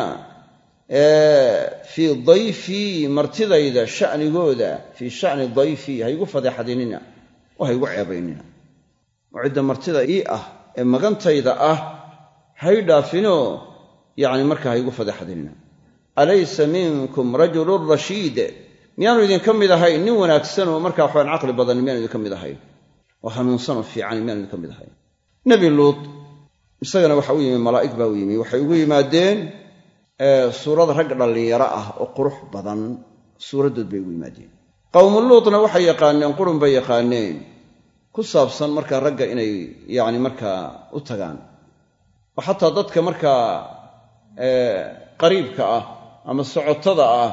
Speaker 1: fii dayfii martidayda sha'nigooda fii sha'ni dayfii haygu fadeexadinina oo haygu ceebaynina oo cidda martida ii ah ee magantayda ah hay dhaafinoo yacni markaa haygu fadeexadinina alaysa minkum rajulun rashiid miyaanu idinka mid ahayn nin wanaagsan oo markaa waxaan caqli badan miyaanu idinka mid ahayn oo hanuunsan oo fiican miyaanu idinka mid ahayn nebi luut isagana waxa u yimi malaa'ig baa u yimi waxay ugu yimaadeen suurad rag dhallinyaro ah oo qurux badan suuraddood bay ugu yimaadeen qawmu luutna waxay yaqaaneen qurun bay yaqaaneen ku saabsan markaa ragga inay yacni markaa u tagaan oo xataa dadka markaa qariibka ah ama socotada ah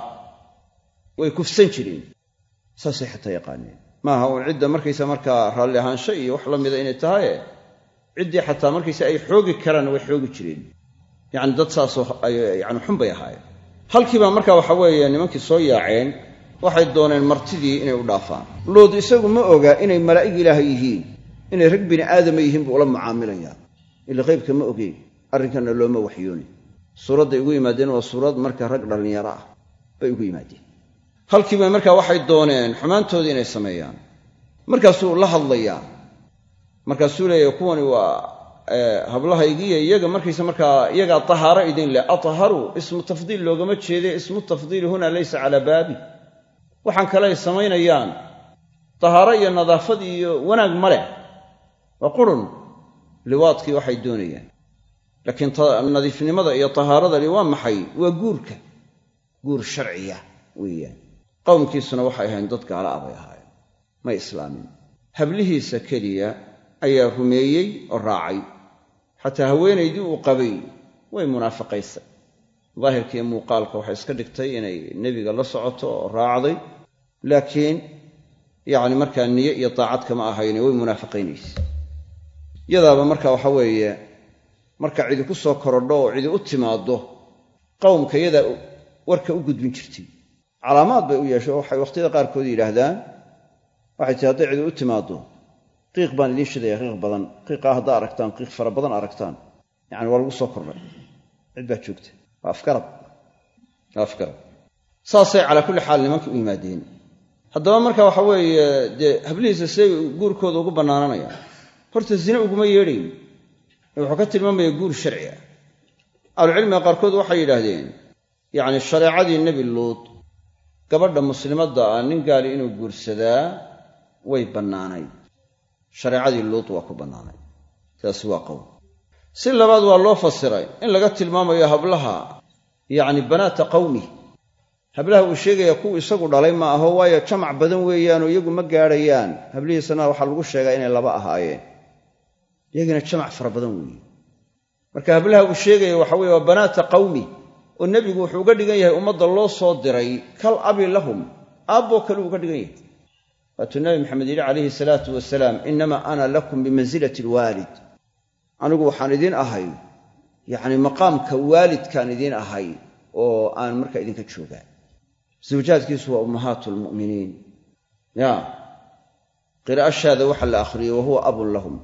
Speaker 1: way kufsan jireen saasay xataa yaqaaneen maaha uun cidda markaysa markaa raalli ahaansho iyo wax la mida inay tahay ciddii xataa markaysa ay xoogi karaan way xoogi jireen yacni dad saasoo yani xun bay ahaayeen halkiibaa markaa waxa weeye nimankii soo yaaceen waxay dooneen martidii inay u dhaafaan luud isagu ma oga inay malaa'ig ilaahay yihiin inay rag bini aadama yihiin buu ula mucaamilayaa ila qaybka ma ogeyn arrinkanna looma waxyooni suuradday ugu yimaadeen waa suurad marka rag dhallinyaro ah bay ugu yimaadeen halkiiba markaa waxay dooneen xumaantoodii inay sameeyaan markaasuu la hadlayaa markaasuu leeyahay kuwani waa hablahaygiiyo iyaga markaysa markaa iyagaa tahaaro idin leh atharu ismu tafdiil loogama jeede ismu tafdiili huna laysa calaa baabi waxaan kale ay samaynayaan tahaaro iyo nadaafad iyo wanaag ma leh waa qurun liwaadkii waxay doonayaan laakiin nadiifnimada iyo tahaaradani waa maxay waa guurka guur sharciya weeyaan qowmkiisuna waxay ahayn dad gaala ah bay ahaayeen may islaamin hablihiisa keliya ayaa rumeeyey oo raacay xataa haweenaydii uu qabay way munaafaqaysay daahirkiiyo muuqaalka waxay iska dhigtay inay nebiga la socoto oo raacday laakiin yacni markaa niye iyo daacad kama ahayne way munaafaqaynaysay yadaaba marka waxa weeye marka cidi ku soo korodho oo cidi u timaaddo qowmka yadaa warka u gudbin jirtay calaamaad bay u yeesho waxay waqtiyada qaarkood yidhaahdaan waxay tii hadday cidi u timaaddo qiiq baan idiin shidaya qiiq badan qiiqaa haddaa aragtaan qiiq fara badan aragtaan yacani waa lagu soo kordhay cid baa joogta waa afkarad waa afkarad saasay calaa kulli xaal nimankii u yimaadeen haddaba marka waxa weeye dee hablihiisa siday guurkooda ugu bannaananayaan horta zine uguma yeedhayn wuxuu ka tilmaamaya guur sharci ah ahlucilmiga qaarkood waxay yidhaahdeen yacni shareecadii nebi luut gabadha muslimadda ah nin gaali inuu guursadaa way bannaanayd shareecadii luut waa ku bannaanayd taasi waa qowl si labaad waa loo fasiray in laga tilmaamayo hablaha yacni banaata qawmi hablaha uu sheegaya kuwa isagu dhalay ma aho waayo jamac badan weeyaanoo iyagu ma gaadhayaan hablihiisana waxaa lagu sheegaa inay laba ahaayeen iyagina jamac fara badan weeye marka hablaha uu sheegaya waxa weye waa banaata qawmi oo nebigu wuxuu uga dhigan yahay ummadda loo soo diray kal abi lahum aabboo kale uu uga dhigan yahay waatuu nabi maxamed yidhi calayhi salaatu wasalaam innamaa ana lakum bimansilati alwaalid anigu waxaan idiin ahay yacni maqaamka waalidkaan idiin ahay oo aan marka idinka joogaa zawjaadkiisu waa ummahaatu lmu'miniin ya qiraa'ashaada waxa la akhriyey wahuwa abun lahum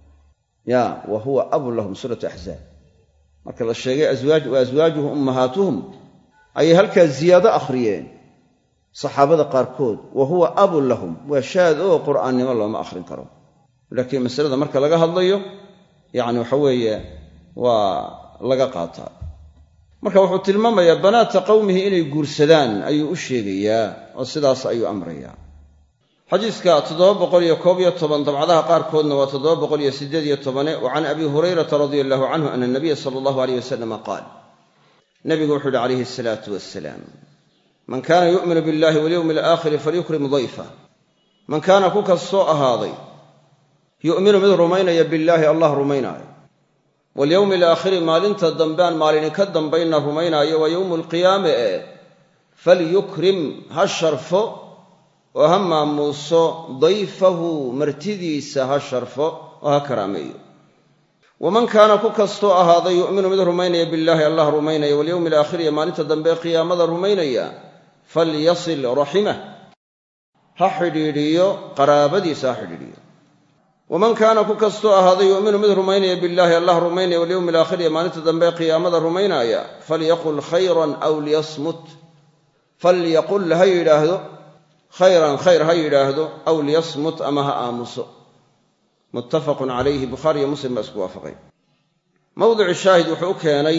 Speaker 1: ya wa huwa abun lahum suuratu axzaab marka la sheegay aswaaj wa aswaajuhu ummahaatuhum ayay halkaa ziyaado akhriyeen saxaabada qaarkood wa huwa abun lahum waa shaad oo qur'aannimo looma akhrin karo laakiin masalada marka laga hadlayo yacni waxa weeye waa laga qaataa. marka wuxuu tilmaamayaa banaata qowmihi inay guursadaan ayuu u sheegayaa oo sidaas ayuu amrayaa. xadiiska toddoba boqol iyo koob iyo toban dabcadaha qaarkoodna waa toddoba boqol iyo siddeed iyo tobane wa can abi hurayrata radia allahu canhu ana nabiya sala allahu alayh wasalam qaal nabigu wuxuu yihi calayhi asalaatu wassalaam man kaana yu'minu billahi walyowmi alaakhiri falyukrim dayfah man kaana ku kastoo ahaaday yu'minu mid rumaynaya billaahi allah rumaynaayo walyowmi alaakhiri maalinta dambean maalini ka dambayna rumaynaayo waa yowmu alqiyaame ee falyukrim ha sharfo oo ha maamuuso dayfahu martidiisa ha sharfo oo ha karaameeyo. waman kaana ku kastoo ahaaday yu'minu mid rumaynaya billaahi allah rumaynaya walyowmi alaakhiri iyo maalinta dambe ee qiyaamada rumaynaya falyasil raximah ha xidhiidhiyo qaraabadiisa ha xidhiidhiyo. waman kaana ku kastoo ahaaday yu'minu mid rumaynaya billaahi allah rumaynaya walyowmi alaakhiri iyo maalinta dambe ee qiyaamada rumaynaya falyaqul khayran aw liyasmut falyaqul ha yidhaahdo khayran khayr ha yidhaahdo aw liyasmut ama ha aamuso. muttafaqun calayhi bukhaari iyo muslim baa isku waafaqay. mawdicu shaahid wuxuu u keenay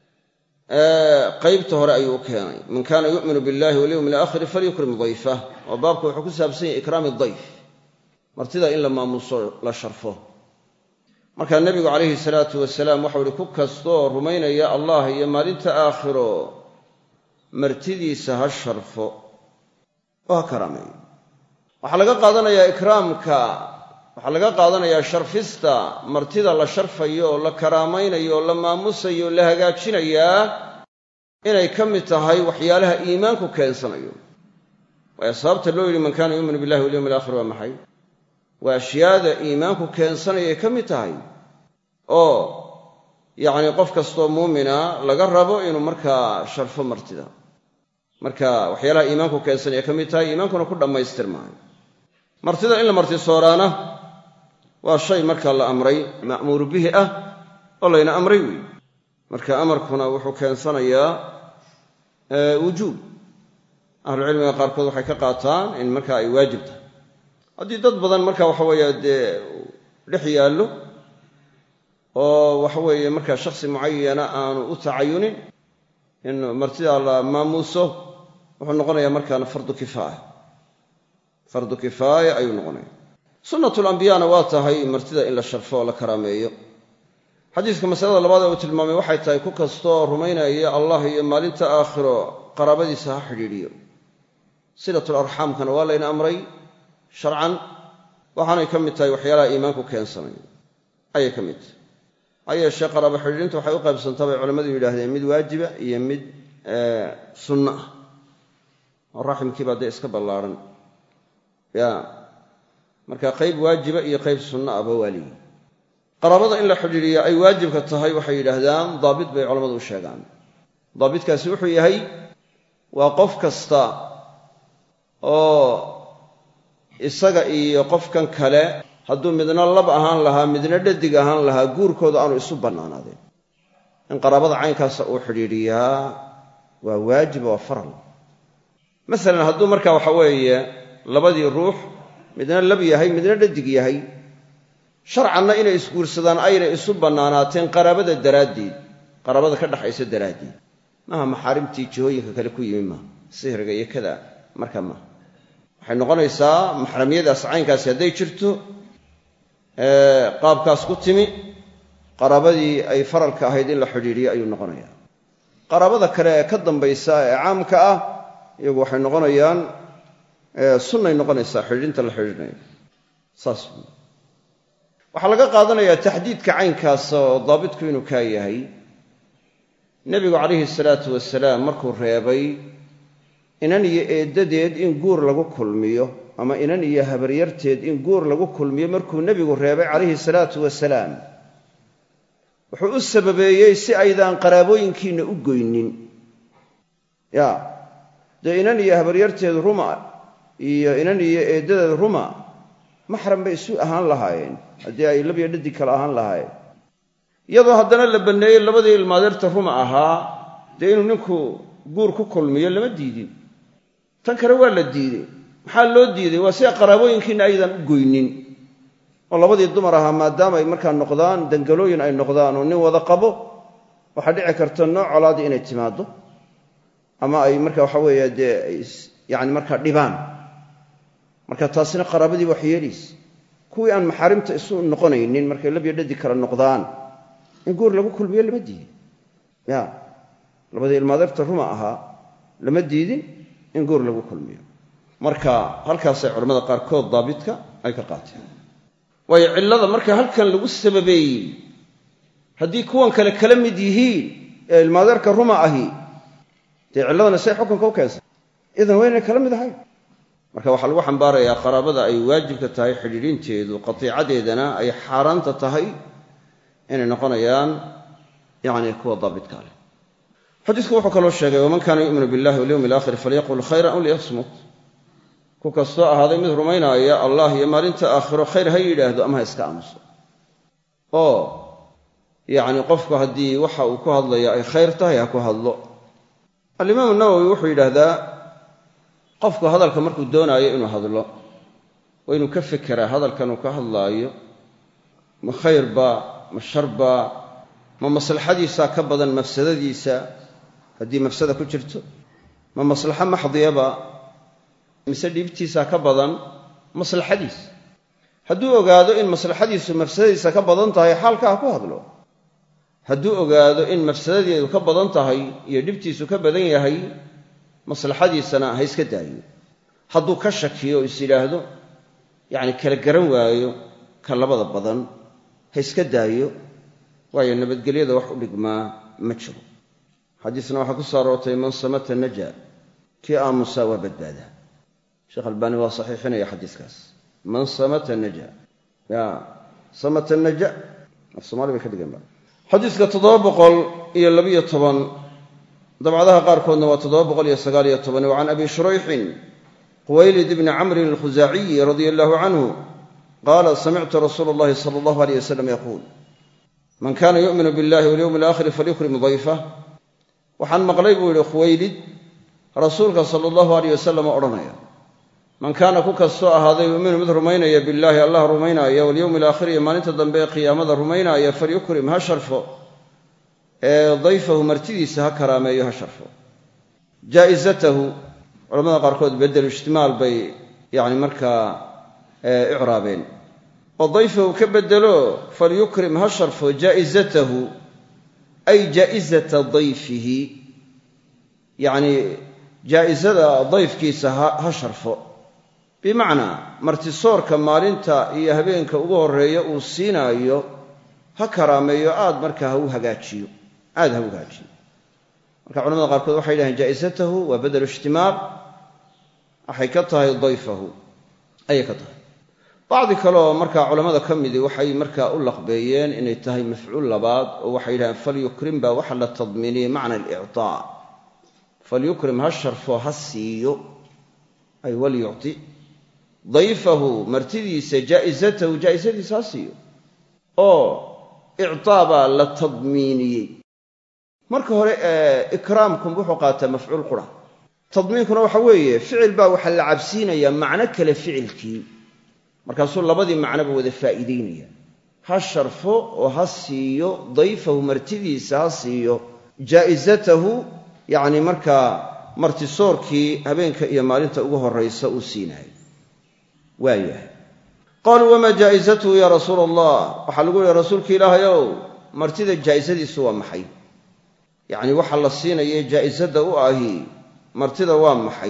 Speaker 1: qaybta hore ayuu u keenay man kaana yu'minu billahi walyowmi alaakhiri falyukrim dayfah oo baabka wuxuu ku saabsan yahay ikraami dayf martida in la maamuuso la sharfo. markaa nebigu calayhi salaatu wasalaam waxau ihi ku kastoo rumaynaya allah iyo maalinta aakhiro martidiisa ha sharfo oo ha karaameeyo. waxaa laga qaadanayaa ikraamka waxaa laga qaadanayaa sharfista martida la sharfayo oo la karaamaynayo oo la maamusayo o la hagaajinayaa inay ka mid tahay waxyaalaha iimaanku keensanayo. waayo sababta loo yidhi man kaana yu'minu billahi walyowmi alaakhir waa maxay? waa ashyaada iimaanku keensanayay ka mid tahay oo yacni qof kastoo muumina laga rabo inuu markaa sharfo martida. marka waxyaalaha iimaanku keensanaya ka mid tahay iimaankuna ku dhammaystirmaayo. martida in la martisooraana waa shay markaa la amray ma'muuru bihi ah oo layna amray weeye. marka amarkuna wuxuu keensanayaa wujuub. ahlucilmiga qaarkood waxay ka qaataan in markaa ay waajib tahay. haddii dad badan marka waxa weeye dee dhex yaallo oo waxa weeye markaa shakhsi mucayana aanu u tacayunin in martida la maamuuso wuxuu noqonayaa markaana fardu kifaaya fardu kifaaya ayuu noqonaya. sunnatulambiyaana waa tahay martida in la sharfo oo la karaameeyo. xadiiska masalada labaad ee uu tilmaamay waxay tahay ku kastoo rumaynaya allah iyo maalinta aakhiro qaraabadiisa ha xidhiidhiyo. silatul arxaamkana waa layna amray sharcan waxaanay ka mid tahay waxyaalaha iimaanku keensanayo ayay ka mid tahay. ha yeeshee qaraabo xidhiidhinta waxay u qaybsantaa bay culammadu yidhaahdeen mid waajiba iyo mid sunno ah oo raximkiibaa dee iska ballaaran ya marka qayb waajiba iyo qayb sunno ahba waa leeyihi. qaraabada in la xidhiidhiya ay waajibka tahay waxay yidhaahdaan daabit bay culammadu u sheegaan. daabitkaasi wuxuu yahay waa qof kasta oo isaga iyo qofkan kale hadduu midna lab ahaan lahaa midna dhadig ahaan lahaa guurkooda aanu isu bannaanaadeen in qaraabada caynkaasa uu xidhiidhiyaa waa waajib waa faral. masalan hadduu markaa waxa weeye labadii ruux midna lab yahay midna dhadig yahay sharcanna inay isguursadaan aynay isu bannaanaateen qaraabada daraaddeed qaraabada ka dhaxaysa daraaddeed maaha maxaarimtii jihooyinka kale ku yimi maaha sihriga iyo kada marka maaha. waxay noqonaysaa maxramiyadaas caynkaasi hadday jirto qaabkaas ku timi qaraabadii ay faralka ahayd in la xidhiidhiyo ayuu noqonayaa. qaraabada kale ee ka dambaysa ee caamka ah iyagu waxay noqonayaan sunnay noqonaysaa xidhiidhinta la xidhiidhinayo. saas waxaa laga qaadanayaa taxdiidka caynkaasa oo daabitku inuu kaa yahay. nebigu calayhi salaatu wasalaam markuu reebay inan iyo eeddadeed in guur lagu kulmiyo ama inan iyo habaryarteed in guur lagu kulmiyo markuu nebigu reebay calayhi salaatu wasalaam wuxuu u sababeeyey si aydaan qaraabooyinkiinna u goynin. ya dee inan iyo habaryarteed ruma iyo inan iyo eeddadeed ruma maxram bay isu ahaan lahaayeen haddii ay lab iyo dhadig kale ahaan lahaayeen. iyadoo haddana la banneeyey labadii ilmaadeerta ruma ahaa dee inuu ninku guur ku kulmiyo lama diidin. tan kale waa la diidey. maxaa loo diiday? waa si qaraabooyinkiinna aydan u goynin oo labadii dumar ahaa maadaama ay markaa noqdaan dangalooyin ay noqdaan oo nin wada qabo waxaa dhici karta nooc colaadii inay timaado ama ay marka waxa weeye dee yani markaa dhibaan marka taasina qaraabadii wax yeelaysa kuwii aan maxaarimta isu noqonaynin markay lab iyo dhadi kala noqdaan in guur lagu kulmiyo lama diidin ya labadii ilmaadeerta ruma ahaa lama diidin in guur lagu kulmiyo marka halkaasay culimmada qaarkood daabidka ay ka qaateen waayo cillada marka halkan lagu sababeeyey haddii kuwan kale kala mid yihiin ee ilmaadeerka ruma ahi dee cilladana say xukunka u keensay idan waynay kala mid ahayn marka waxaa lagu xambaarayaa qaraabada ay waajibka tahay xidhiidhinteedu qatiicadeedana ay xaaraanta tahay inay noqonayaan yani kuwa daabidka leh xadiisku wuxuu kaloo sheegay waman kaana yu'minu billahi walyawmi alaakhir falyaqul khayran aw liyasmut ku kastoo ahaaday mid rumaynaaya allah iyo maalinta aakhiro khayr ha yidhaahdo ama ha iska aamuso oo yacni qofku haddii waxa uu ku hadlaya ay khayr tahay ha ku hadlo alimaamu nawowi wuxuu yidhaahdaa qofku hadalka markuu doonaayo inuu hadlo waa inuu ka fekeraa hadalkan uu ka hadlaayo ma khayr baa ma shar baa ma maslaxadiisaa ka badan mafsadadiisa haddii mafsada ku jirto ma maslaxo maxdiyaba mise dhiibtiisaa ka badan maslaxadiisa hadduu ogaado in maslaxadiisu mafsadadiisa ka badan tahay xaalka ha ku hadlo hadduu ogaado in mafsadadeedu ka badan tahay iyo dhibtiisu ka badan yahay maslaxadiisana ha iska daayo hadduu ka shakiyo is yidhaahdo yacni kala garan waayo ka labada badan ha iska daayo waayo nabadgelyada wax u dhigmaa ma jiro xadiisna waxaa ku soo aroortay man samata naja kii aamusaa waa badbaadaa sheekh albaani waa saxiixinaya xadiiskaas man samata naja ya samata naja af soomaali bay ka dhigan ba xadiiska toddoba boqol iyo labiyo toban dabcadaha qaarkoodna waa toddoba boqol iyo sagaal iyo toban wa can abi shurayxin quwaylid ibni camrin alkhusaaciyi radia allahu canhu qaala samictu rasuula allahi sala allahu alayh wasalam yaquul man kaana yu'minu billahi walyowmi alaakhiri falyukrim dayfah waxaan maqlay buu yidhi khuwaylid rasuulka sala allahu alayh wasalam oo odhanaya man kaana ku kastoo ahaaday yu'minu mid rumaynaya billaahi allah rumaynaya walyowmi alaakhiri iyo maalinta dambe ee qiyaamada rumaynaya falyukrim ha sharfo ee dayfahu martidiisa ha karaameeyo ha sharfo jaa'izatahu culamada qaarkood bedelu ijtimaal bay yani markaa icraabeen oo dayfahu ka bedelo falyukrim ha sharfo jaa'izatahu ay jaa'izata dayfihi yacni jaa'izada dayfkiisa ha sharfo bimacnaa martisoorka maalinta iyo habeenka ugu horreeya uu siinaayo ha karaameeyo aad markaa ha u hagaajiyo aad ha u hagaajiyo marka culamada qaarkood waxay yidhahdeen jaa'izatahu waa bedelu ijtimaal waxay ka tahay dayfahu ayay ka tahay bacdi kaleoo markaa culammada ka midii waxay markaa u laqbeeyeen inay tahay mafcuul labaad oo waxay yidhahdeen falyukrim baa waxa la tadmiiniyey macna alictaa falyukrim ha sharfo ha siiyo ay walyucti dayfahu martidiisa jaa'izatahu jaa'izadiisa ha siiyo oo ictaa baa la tadmiiniyey marka hore ikraamkum wuxuu qaataa mafcuul qura tadmiinkuna waxa weeye ficil baa waxaa la cabsiinayaa macno kale ficilkii markaasuu labadii macnoba wada faa'iideynaya ha sharfo oo ha siiyo dayfahu martidiisa ha siiyo jaa'izatahu yacni markaa martisoorkii habeenka iyo maalinta ugu horraysa uu siinayo waayahay qaaluu wamaa jaa'izatuhu yaa rasuula allah waxaa lagu yihi rasuulka ilaahayow martida jaa'izadiisu waa maxay yacni waxa la siinaye jaa'izadda u ahi martida waa maxay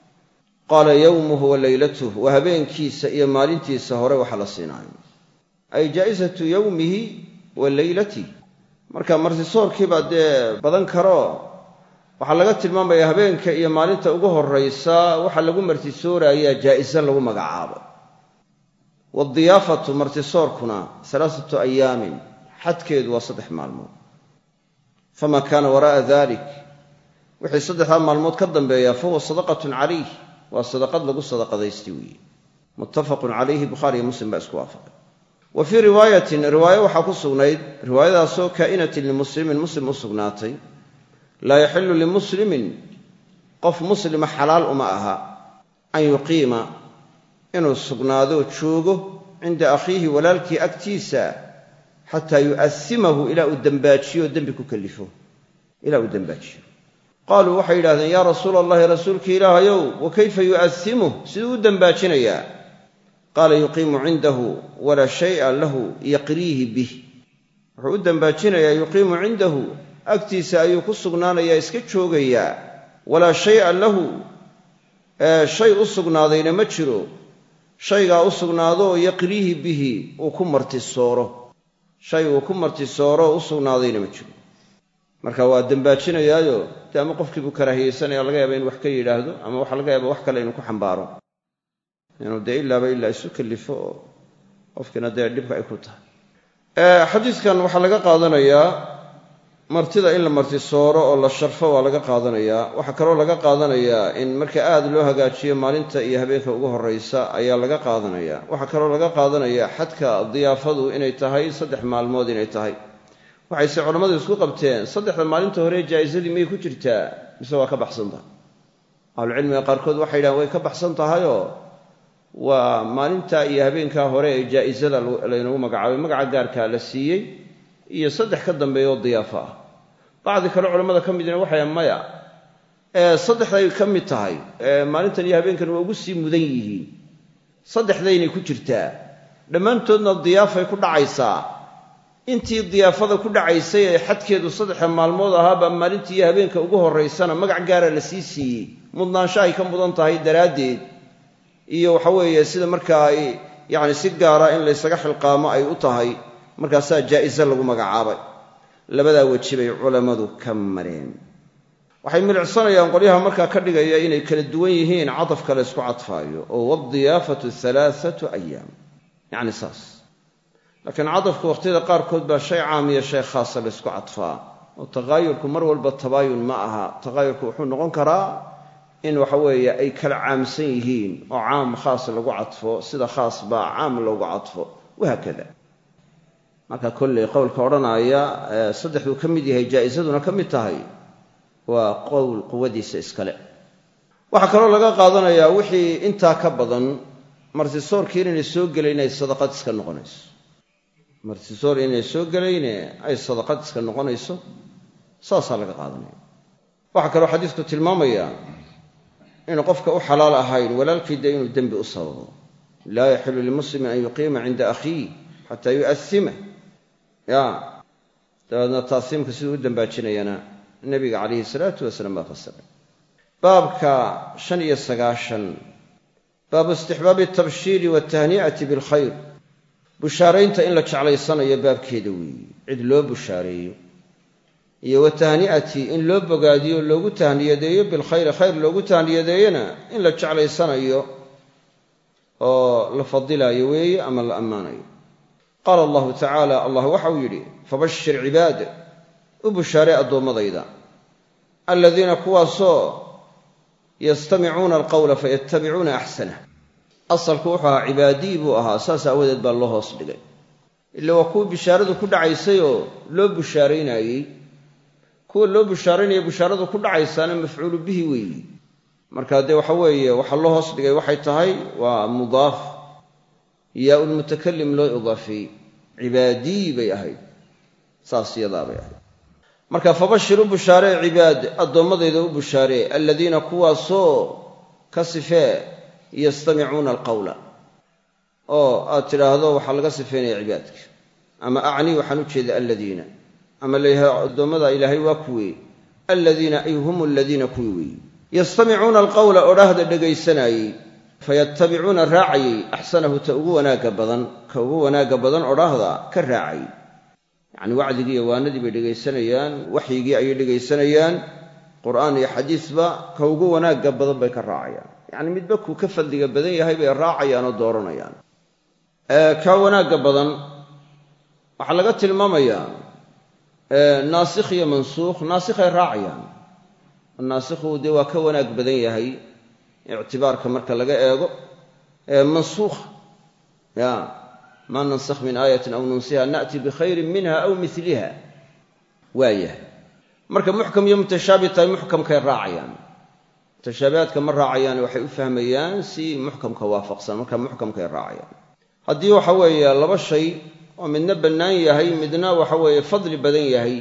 Speaker 1: qaala yowmuhu wa leylatuh waa habeenkiisa iyo maalintiisa hore waxa la siinaayo ay jaa'izatu yowmihi wa leylatih marka martisoorkiibaa dee badan karo waxaa laga tilmaamayaa habeenka iyo maalinta ugu horraysa waxa lagu martisoorayaa jaa'iso lagu magacaabo waadiyaafatu martisoorkuna alaasatu ayaamin xadkeedu waa saddex maalmood famaa kaana waraa'a dalik wixii saddexdaa maalmood ka dambeeya fahuwa sadaqatun calayh waa sadaqad lagu sadaqadaystay weeye muttafaqun calayhi bukhaari iyo muslim baa isku waafaqay wa fii riwaayatin riwaayo waxaa ku sugnayd riwaayadaasoo kaa'inatin limuslimin muslim u sugnaatay laa yaxillu limuslimin qof muslima xalaal uma aha an yuqiima inuu sugnaadoo joogo cinda akhiihi walaalkii agtiisa xataa yu'asimahu ilaa uu dembaajiyo dembi ku kallifo ilaa uu dembaajiyo qaaluu waxay yidhahdeen yaa rasuula allahi rasuulkii ilaahayow wa kayfa yu'asimuh siduu u dembaajinayaa qaala yuqiimu cindahu walaa shay'a lahu yaqriihi bih wuxuu u dembaajinayaa yuqiimu cindahu agtiisa ayuu ku sugnaanayaa iska joogayaa walaa shay'a lahu shay u sugnaadayna ma jiro shaygaa u sugnaadoo yaqriihi bihi uu ku martisooro shay uu ku martisooro u sugnaadayna ma jiro marka waa dembaajinayaayo dee ama qofkii buu karaahiyeysanaya laga yaaba in wax ka yidhaahdo ama waxa laga yaaba wax kale inuu ku xambaaro inuu dee ilaaba ilaa isu kallifo oo qofkiina dee dhibka ay ku tahay xadiidkan waxaa laga qaadanayaa martida in la martisooro oo la sharfo waa laga qaadanayaa waxaa kaloo laga qaadanayaa in marka aad loo hagaajiyo maalinta iyo habeenka ugu horraysa ayaa laga qaadanayaa waxaa kaloo laga qaadanayaa xadka diyaafadu inay tahay saddex maalmood inay tahay waxayse culammadu isku qabteen saddexda maalinta hore jaa'isadii miyay ku jirtaa mise waa ka baxsan tahay ahlucilmiga qaarkood waxay yidhahaan way ka baxsan tahayoo waa maalinta iyo habeenkaa hore ee jaa'isada laynagu magacaabay magaca gaarkaa la siiyey iyo saddex ka dambeeya oo diyaafo ah bacdi kale culammada ka midna waxay maya ee saddexday ka mid tahay maalintan iyo habeenkan waa ugu sii mudan yihiin saddexdaynay ku jirtaa dhammaantoodna diyaafay ku dhacaysaa intii diyaafada ku dhacaysay ee xadkeedu saddexa maalmood ahaabaa maalintii iyo habeenka ugu horraysana magac gaara la sii siiyey mudnaansho ay ka mudan tahay daraaddeed iyo waxa weeye sida markaa ay yacni si gaara in laysaga xilqaamo ay u tahay markaasaa jaa'iso lagu magacaabay labadaa weji bay culammadu ka mareen waxay milicsanayaan qolyaha markaa ka dhigaya inay kala duwan yihiin cadafka la ysku cadfaayo oo wadiyaafatu alaaatu ayaam yacni saas laakiin cadafka waqhtiyada qaarkood baa shay caam iyo shay khaasa la ysku cadfaa oo taqaayurku mar walba tabaayun ma aha taqaayurku wuxuu noqon karaa in waxa weeye ay kala caamsan yihiin oo caam khaas lagu cadfo sida khaas baa caam loogu cadfo wahaakada marka kolley qowlka odhanaya saddexduu ka mid yahay jaa'isaduna ka mid tahay waa qowl quwadiisa iskale waxaa kaloo laga qaadanayaa wixii intaa ka badan martisoorkii inayna soo gelayn ay sadaqad iska noqonayso martisoor inay soo gelayne ay sadaqad iska noqonayso saasaa laga qaadanaya waxaa kaloo xadiisku tilmaamaya inuu qofka u xalaal ahayn walaalkii dee inuu dembi u sababo laa yaxilu limuslimi an yuqiima cinda akhiih xataa yu'asima ya dabeedna taasiimka siduu u dembaajinayana nebiga calayhi salaatu wasalaam baa fasiray baabka shan iyo sagaashan baabu istixbaabi altabshiiri waaltahni'ati bilkhayr bushaaraynta in la jeclaysanayo baabkeeda weeye cid loo bushaareeyo iyo watahni'ati in loo bogaadiyo loogu tahniyadeeyo bilkhayri khayr loogu tahniyadeeyona in la jeclaysanayo oo la fadilayo weeye ama la ammaanayo qaala allahu tacaala allah waxau yidhi fabashir cibaad u bushaaree addoommadayda aladiina kuwaasoo yastamicuuna alqawla fayattabicuuna axsanah asalku wuxuu ahaa cibaadii buu ahaa saas aawadeed baa loo hoos dhigay ila waa kuwa bishaaradu ku dhacaysayoo loo bushaaraynayey kuwa loo bushaaraynaya bushaaradu ku dhacaysaana mafcuulu bihi weeyi markaa dee waxa weeye waxa loo hoos dhigay waxay tahay waa mudaaf yaa ulmutakalim loo idaafeeyey cibaadii bay ahayd saas yadaa bay ahayd marka fabashir u bushaaree cibaad addoommadayda u bushaaree aladiina kuwaasoo ka sifee yastamicuuna alqawla oo aad tidhaahdo waxaa laga sifeynaya cibaadka ama acnii waxaan u jeeda aladiina ama layahay addoommada ilaahay waa kuwee aladiina ay hum aladiina kuwii weeye yastamicuuna alqawla odhaahda dhegaysanayey fayattabicuuna raacayey axsanahu ta ugu wanaagga badan ka ugu wanaagga badan odhaahda ka raacay yacni wacdigii iyo waanadii bay dhegaysanayaan waxyigii ayay dhegaysanayaan qur'aan iyo xadiisba ka ugu wanaagga badan bay ka raacayaan yacni midba kuu ka fadliga badan yahay bay raacayaan oo dooranayaan ka wanaagga badan waxaa laga tilmaamayaa naasikh iyo mansuukh naasikhay raacayaan naasikhu dee waa ka wanaag badan yahay ictibaarka marka laga eego mansuukh ya maa nansakh min aayatin aw nunsiha na'ti bikhayrin minha aw miliha waa yahay marka muxkam iyo mutashaabih tahay muxkamkay raacayaan mutashaabihaadka ma raacayaan waxay u fahmayaan si muxkamka waafaqsan marka muxkamkay raacayaan haddii waxa weeye laba shay oo midna bannaan yahay midna waxa weeye fadli badan yahay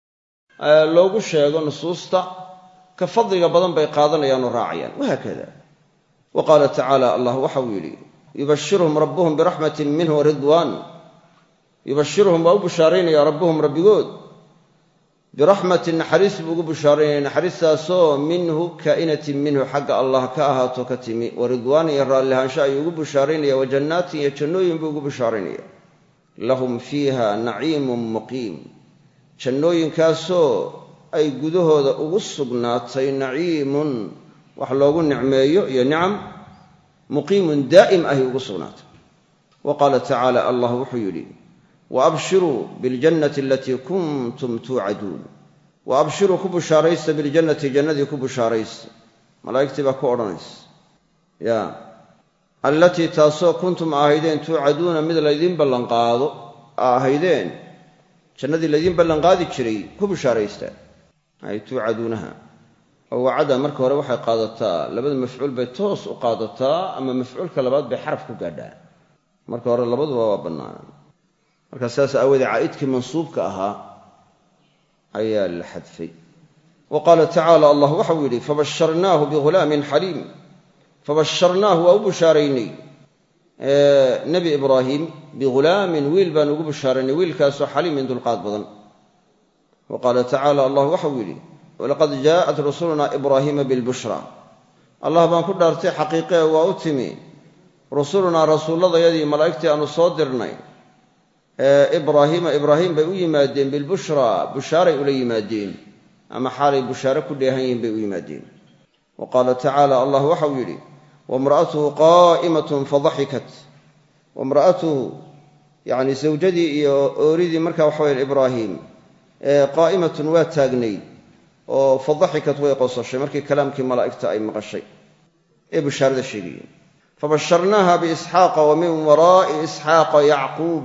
Speaker 1: loogu sheego nusuusta ka fadliga badan bay qaadanayaan oo raacayaan wahaakada wa qaala tacaala allah waxa uu yidhi yubashiruhum rabbuhum biraxmatin minhu waridwaan yubashiruhum waa u bushaaraynaya rabbuhum rabbigood biraxmatin naxariis buu ugu bushaaraynaya naxariistaasoo minhu kaa'inatin minhu xagga allah ka ahaato ka timi waridwaan iyo raallihaansho ayuu ugu bushaaraynaya wa jannaatin iyo jannooyin buu ugu bushaaraynaya lahum fiiha naciimun muqiim jannooyinkaasoo ay gudahooda ugu sugnaatay naciimun wax loogu nicmeeyo iyo nicam muqiimun daa'im ahy ugu sugnaatay wa qaala tacaala allah wuxuu yidhi waabshiruu biljannati alatii kuntum tuucaduun wa abshiruu ku bushaaraysta biljannati jannadii ku bushaaraysta malaa'igtii baa ku odhanaysa ya allatii taasoo kuntum ahaydeen tuucaduuna mid laydin ballanqaado a ahaydeen jannadii laydin ballanqaadi jiray ku bushaaraysta ay tuucaduunaha oo wacada marka hore waxay qaadataa labada mafcuul bay toos u qaadataa ama mafcuulka labaad bay xaraf ku gaadhaa marka hore labaduba waa bannaan marka saas aawadee caa'idkii mansuubka ahaa ayaa la xadfay wa qaala tacaala allah waxau yidhi fabasharnaahu bighulaamin xaliim fabasharnaahu waa u bushaaraynay nebi ibraahim bighulaamin wiil baan ugu bushaaraynay wiilkaasoo xaliimin dulqaad badan wa qaala tacaala allah waxau yidhi walaqad jaa'at rusulunaa ibraahiima bilbushraa allah baan ku dhaartay xaqiiqee waa u timi rusulunaa rasuulladayadii malaa'igtii aanu soo dirnay ibraahiima ibraahim bay u yimaadeen bilbushraa bushaaray ula yimaadeen ama xaalay bushaare ku dheehan yihiin bay u yimaadeen wa qaala tacaala allah waxau yidhi wamra'atuhu qaa'imatun fadaxikat wamra'atuhu yacni sawjadii iyo ooridii markaa waxa waya ibraahim qaa'imatun waa taagnayd oo fadaxikat way qosashay markii kalaamkii malaa'igta ay maqashay ee bushaarada sheegayeen fabasharnaaha biisxaaqa wa min waraa'i isxaaqa yacquub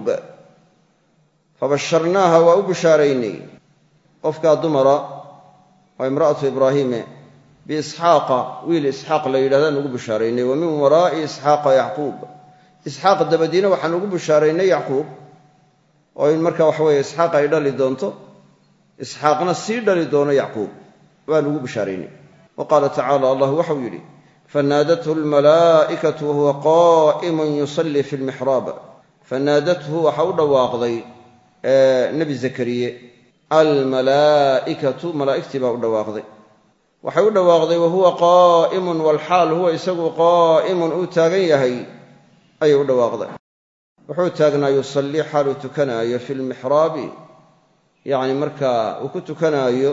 Speaker 1: fabasharnaaha waa u bushaaraynay qofkaa dumara waa imra'atu ibraahiime biisxaaqa wiil isxaaq la yidhahdaan ugu bushaaraynay wa min waraa'i isxaaqa yacquub isxaaq dabadiina waxaan ugu bushaaraynay yacquub oo in marka waxa weeye isxaaq ay dhali doonto isxaaqna sii dhali doono yacquub waan ugu bushaaraynay wa qaala tacaala allah waxau yidhi fanaadathu almalaa'ikatu wahuwa qaa'imun yusallii fi lmixraab fanaadathu waxa u dhawaaqday nebi zakariye almalaa'ikatu malaa'igtii baa u dhawaaqday waxay u dhawaaqday wahuwa qaa'imun walxaal huwa isagu qaa'imun uu taagan yahay ayay u dhawaaqday wuxuu taagnaa yusallii xaal uu tukanaayo fi lmixraabi yacni markaa uu ku tukanaayo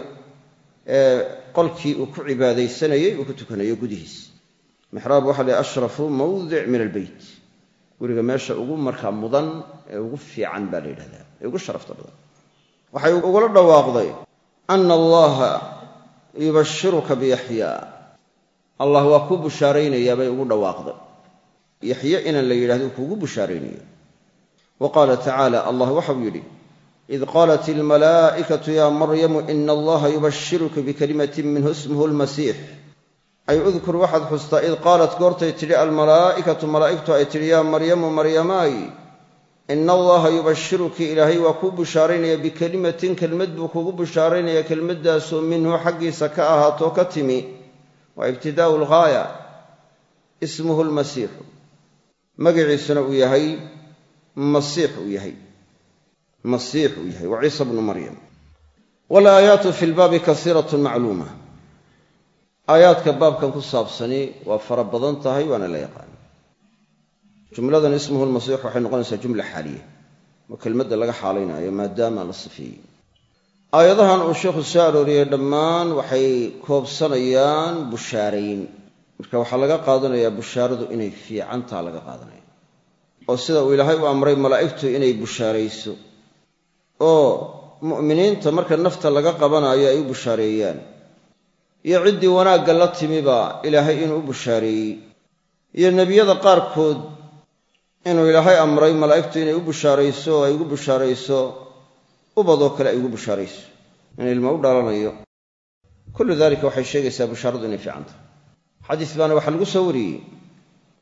Speaker 1: qolkii uu ku cibaadaysanayey uu ku tukanayo gudihiis mixraab waxa la ashrafu mawdic min albeyt guriga meesha ugu markaa mudan ee ugu fiican baa la yidhahdaa ee ugu sharafta badan waxay ugula dhawaaqday ana allaha yubashiruka biyaxyaa allah waa kuu bushaaraynayaa bay ugu dhawaaqday yaxye inaan la yidhahdo kuugu bushaaraynayo wa qaala tacaala allah waxau yidhi id qaalat almalaa'ikatu yaa maryamu ina allaha yubashiruka bikalimatin minhu ismuhu lmasiix ay udkur waxaad xustaa id qaalat goortay tidhi almalaa'ikatu malaa'igtu ay tidhi yaa maryamu maryamaay ina allaha yubashiruki ilaahay waa kuu bushaaraynaya bikelimatin kelmad buu kugu bushaaraynaya kelmaddaasoo minhu xaggiisa ka ahaatoo ka timi waa ibtidaa'u lghaaya ismuhu lmasiixu magaciisuna uu yahay masiix uu yahay masiix uu yahay wa ciisa bnu maryam walaayaatu fi lbaabi kasiiratun macluuma aayaadka baabkan ku saabsani waa fara badan tahay waana la yaqaan jumladan ismuhu lmasiix waxay noqonaysaa jumla xaaliya oo kelmadda laga xaalaynayo maadaama la sifeeyey aayadahan uu sheekhu soo arooriyey dhammaan waxay koobsanayaan bushaarayn marka waxaa laga qaadanayaa bushaaradu inay fiicantaa laga qaadanaya oo sida uu ilaahay u amray malaa'igtu inay bushaarayso oo mu'miniinta marka nafta laga qabanayo ay u bushaareeyaan iyo ciddii wanaagga la timiba ilaahay inuu u bushaareeyey iyo nebiyada qaarkood inuu ilaahay amray malaa'igtu inay u bushaarayso oo ay ugu bushaarayso ubadoo kale ay ugu bushaarayso in ilma u dhalanayo kullu daalika waxay sheegaysaa bushaaradu inay fiican tahay xadiis baana waxaa lagu soo wariyey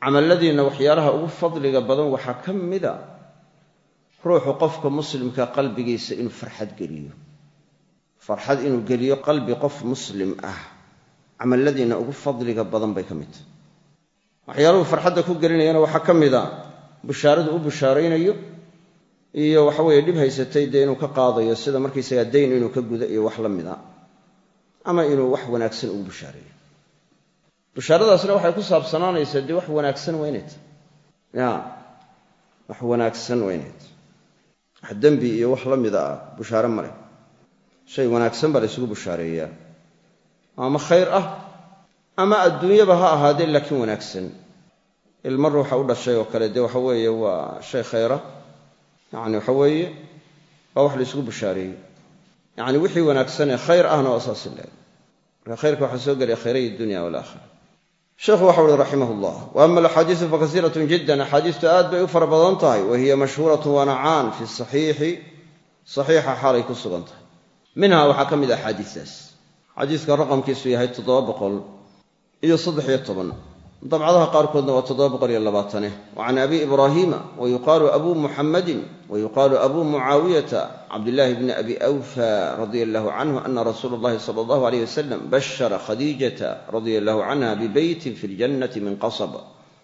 Speaker 1: camalladiinna waxyaalaha ugu fadliga badan waxaa ka mida ruuxu qofka muslimka qalbigiisa inuu farxad geliyo farxad inuu geliyo qalbi qof muslim ah camalladiinna ugu fadliga badan bay ka mid tahay waxyaaluhu farxadda ku gelinayana waxaa ka mida bushaaradu u bushaaraynayo iyo waxa weeye dhib haysatay dee inuu ka qaadayo sida markaysagaa dayn inuu ka guda iyo wax la mida ama inuu wax wanaagsan ugu bushaareeyo bushaaradaasna waxay ku saabsanaanaysaa dee wax wanaagsan waa inay tahay ya wax wanaagsan waa inay tahay wax dembi iyo wax la mida ah bushaare ma leh shay wanaagsan baa la isugu bushaareeyaa ama khayr ah ama adduunyaba ha ahaadee laakiin wanaagsan ilmo ruuxa u dhashay oo kale dee waxa weeye waa shay khayra yacni waxa weeye waa wax la isugu bushaareeyey yacni wixii wanaagsan ee khayr ahna waa saasi leeg marka khayrka waxaa soo gelaya khayray dunya walaakhira sheekhu waxau uhi raximah llah wa ama alaxaadiisu fakasiiratun jiddan axaadiistu aad bay u fara badan tahay wa hiya mashhuuratun waana caan fi saxiixi saxiixa xaalay ku sugan tahay minhaa waxaa ka mid ah axaadiistaas xadiiska raqamkiisu yahay toddoba boqol iyo saddex iyo toban dabcadaha qaarkoodna waa toddoba boqol iyo labaatane wa can abi ibraahiima wa yuqaalu abuu muxammadin wa yuqaalu abuu mucaawiyata cabdillaahi bni abi awfa radia allahu canhu ana rasuula allahi sala allahu alayh wasalam bashara khadiijata radia allahu canha bibeytin fi ljannati min qasab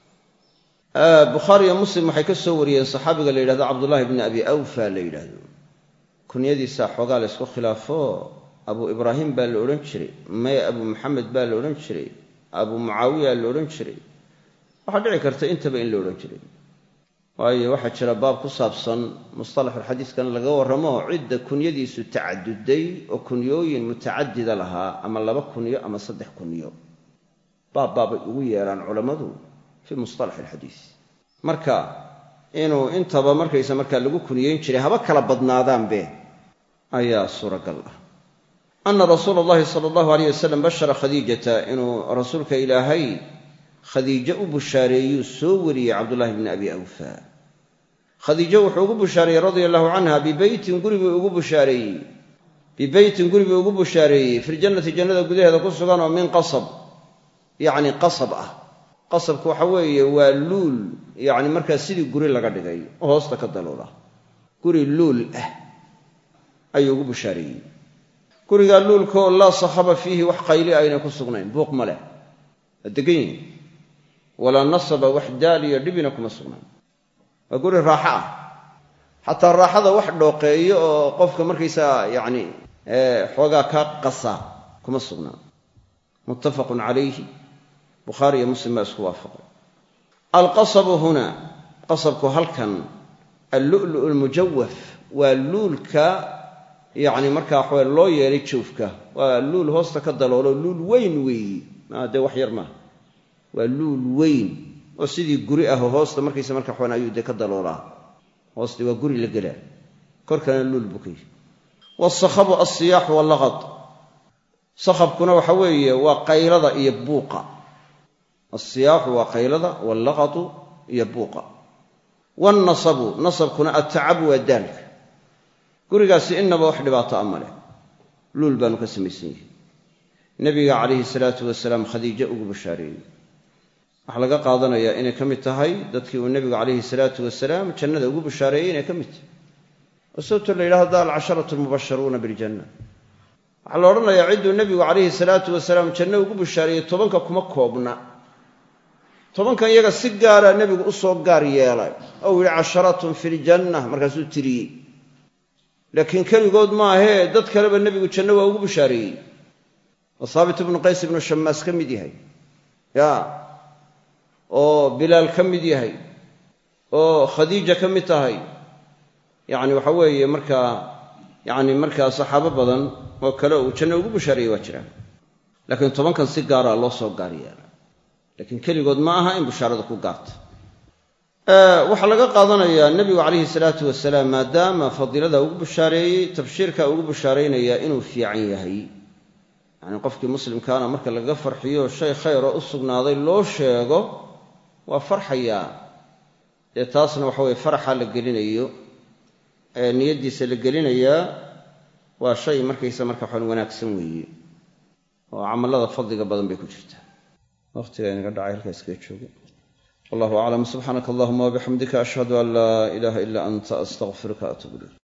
Speaker 1: bukhaariyo muslim waxay ka soo wariyeen saxaabiga la yidhahdo cabdullaahi bni abi awfa la yidhaahdo kunyadiisa xoogaa la ysku khilaafo abuu ibraahim baa la odhan jiray maya abuu maxamed baa la odhan jiray abuu mucaawiya la odhan jiray waxaa dhici karta intaba in la odhan jiray waayo waxaa jira baab ku saabsan mustalaxulxadiiskan laga warramo cidda kunyadiisu tacaduday oo kunyooyin mutacadida lahaa ama laba kunyo ama saddex kunyo baab baabay ugu yeedhaan culammadu fii mustalaxi alxadiis marka inuu intaba markaysa markaa lagu kunyeyn jiray haba kala badnaadaanbe ayaa suuragal ah ana rasuula allahi sala allahu alayh wasalam bashara khadiijata inuu rasuulka ilaahay khadiijo u bushaareeyuu soo wariyey cabdullaahi bni abi awfa khadiijo wuxuu ugu bushaareeyey radia allahu canha bibeytin guribuu ugu bushaareeyey bibeytin guribuu ugu bushaareeyey filjannati jannada gudaheeda ku sugan oo min qasab yacni qasab ah qasabku waxa weeye waa luul yacni markaa sidii guri laga dhigay oo hoosta ka daloola guri luul ah ayuu ugu bushaareeyey gurigaa luulkaoo laa sakhaba fiihi wax qayli aynay ku sugnayn buuq ma leh waa degan yihin walaa nasaba wax daal iyo dhibina kuma sugnaan waa guri raaxo ah xataa raaxada wax dhooqeeyo oo qofka markaysaa yacni xoogaa kaa qasa kuma sugnaan muttafaqun calayhi bukhaari iyo muslim baa isku waafaqay alqasabu huna qasabku halkan allu'lu'u almujawaf waa luulka yacni markaa waxawe loo yeelay joofka waa luul hoosta ka daloolo luul weyn weeye maa dee wax yar maaha waa luul weyn oo sidii guri ah oo hoosta markaysa marka waxaan ayuu dee ka daloolaa hoosti waa guri la gelaa korkana luul buu ka yihi wasakhabu alsiyaaxu wallaqad sakhabkuna waxa weeye waa qaylada iyo buuqa alsiyaaxu waa qaylada wallaqadu iyo buuqa waalnasabu nasabkuna attacabu waa daalka gurigaasi innaba wax dhibaato a ma leh luul baanu ka samaysan yahay nebiga calayhi salaatu wasalaam khadiijo ugu bashaareeyey waxaa laga qaadanayaa inay ka mid tahay dadkii uu nebigu calayhi salaatu wasalaam jannada ugu bashaareeyey inay ka mid tahay oo sababto la yidhahdo da alcasharatu almubasharuuna biljanna waxaa la odhanayaa cidduu nebigu calayhi salaatu wasalaam janno ugu bashaareeyey tobanka kuma koobna tobankan iyaga si gaara nebigu u soo gaar yeelay ou yidhi casharatun fi ljanna markaasuu tiriyey laakiin keligood maahee dad kaleba nebigu janno waa ugu bashaareeyey oo haabit ibnu qays ibnu shammaas ka mid yahay ya oo bilaal ka mid yahay oo khadiija ka mid tahay yacni waxa weeye markaa yacni markaa saxaabo badan oo kale uu janno ugu bashaareeyey waa jiraan laakiin tobankan si gaara loo soo gaar yeela laakiin keligood ma aha in bashaarada ku gaarta waxaa laga qaadanayaa nebigu calayhi salaatu wasalaam maadaama fadiilada ugu bashaareeyey tabshiirka ugu bashaaraynayaa inuu fiican yahay yacni qofkii muslimkaana marka laga farxiyo shay khayroo u sugnaaday loo sheego waa farxayaa dee taasna waxa weye faraxa la gelinayo ee niyaddiisa la gelinayaa waa shay markaysa marka waxaan wanaagsan weeye oo camallada fadliga badan bay ku jirtaa waqtiga inaga dhacay halkaa iskaga jooga wallahu aclam. subxaanaka allahuma wabixamdika ashhadu an laa ilaaha ila anta astaqfiruka atuub ilayk.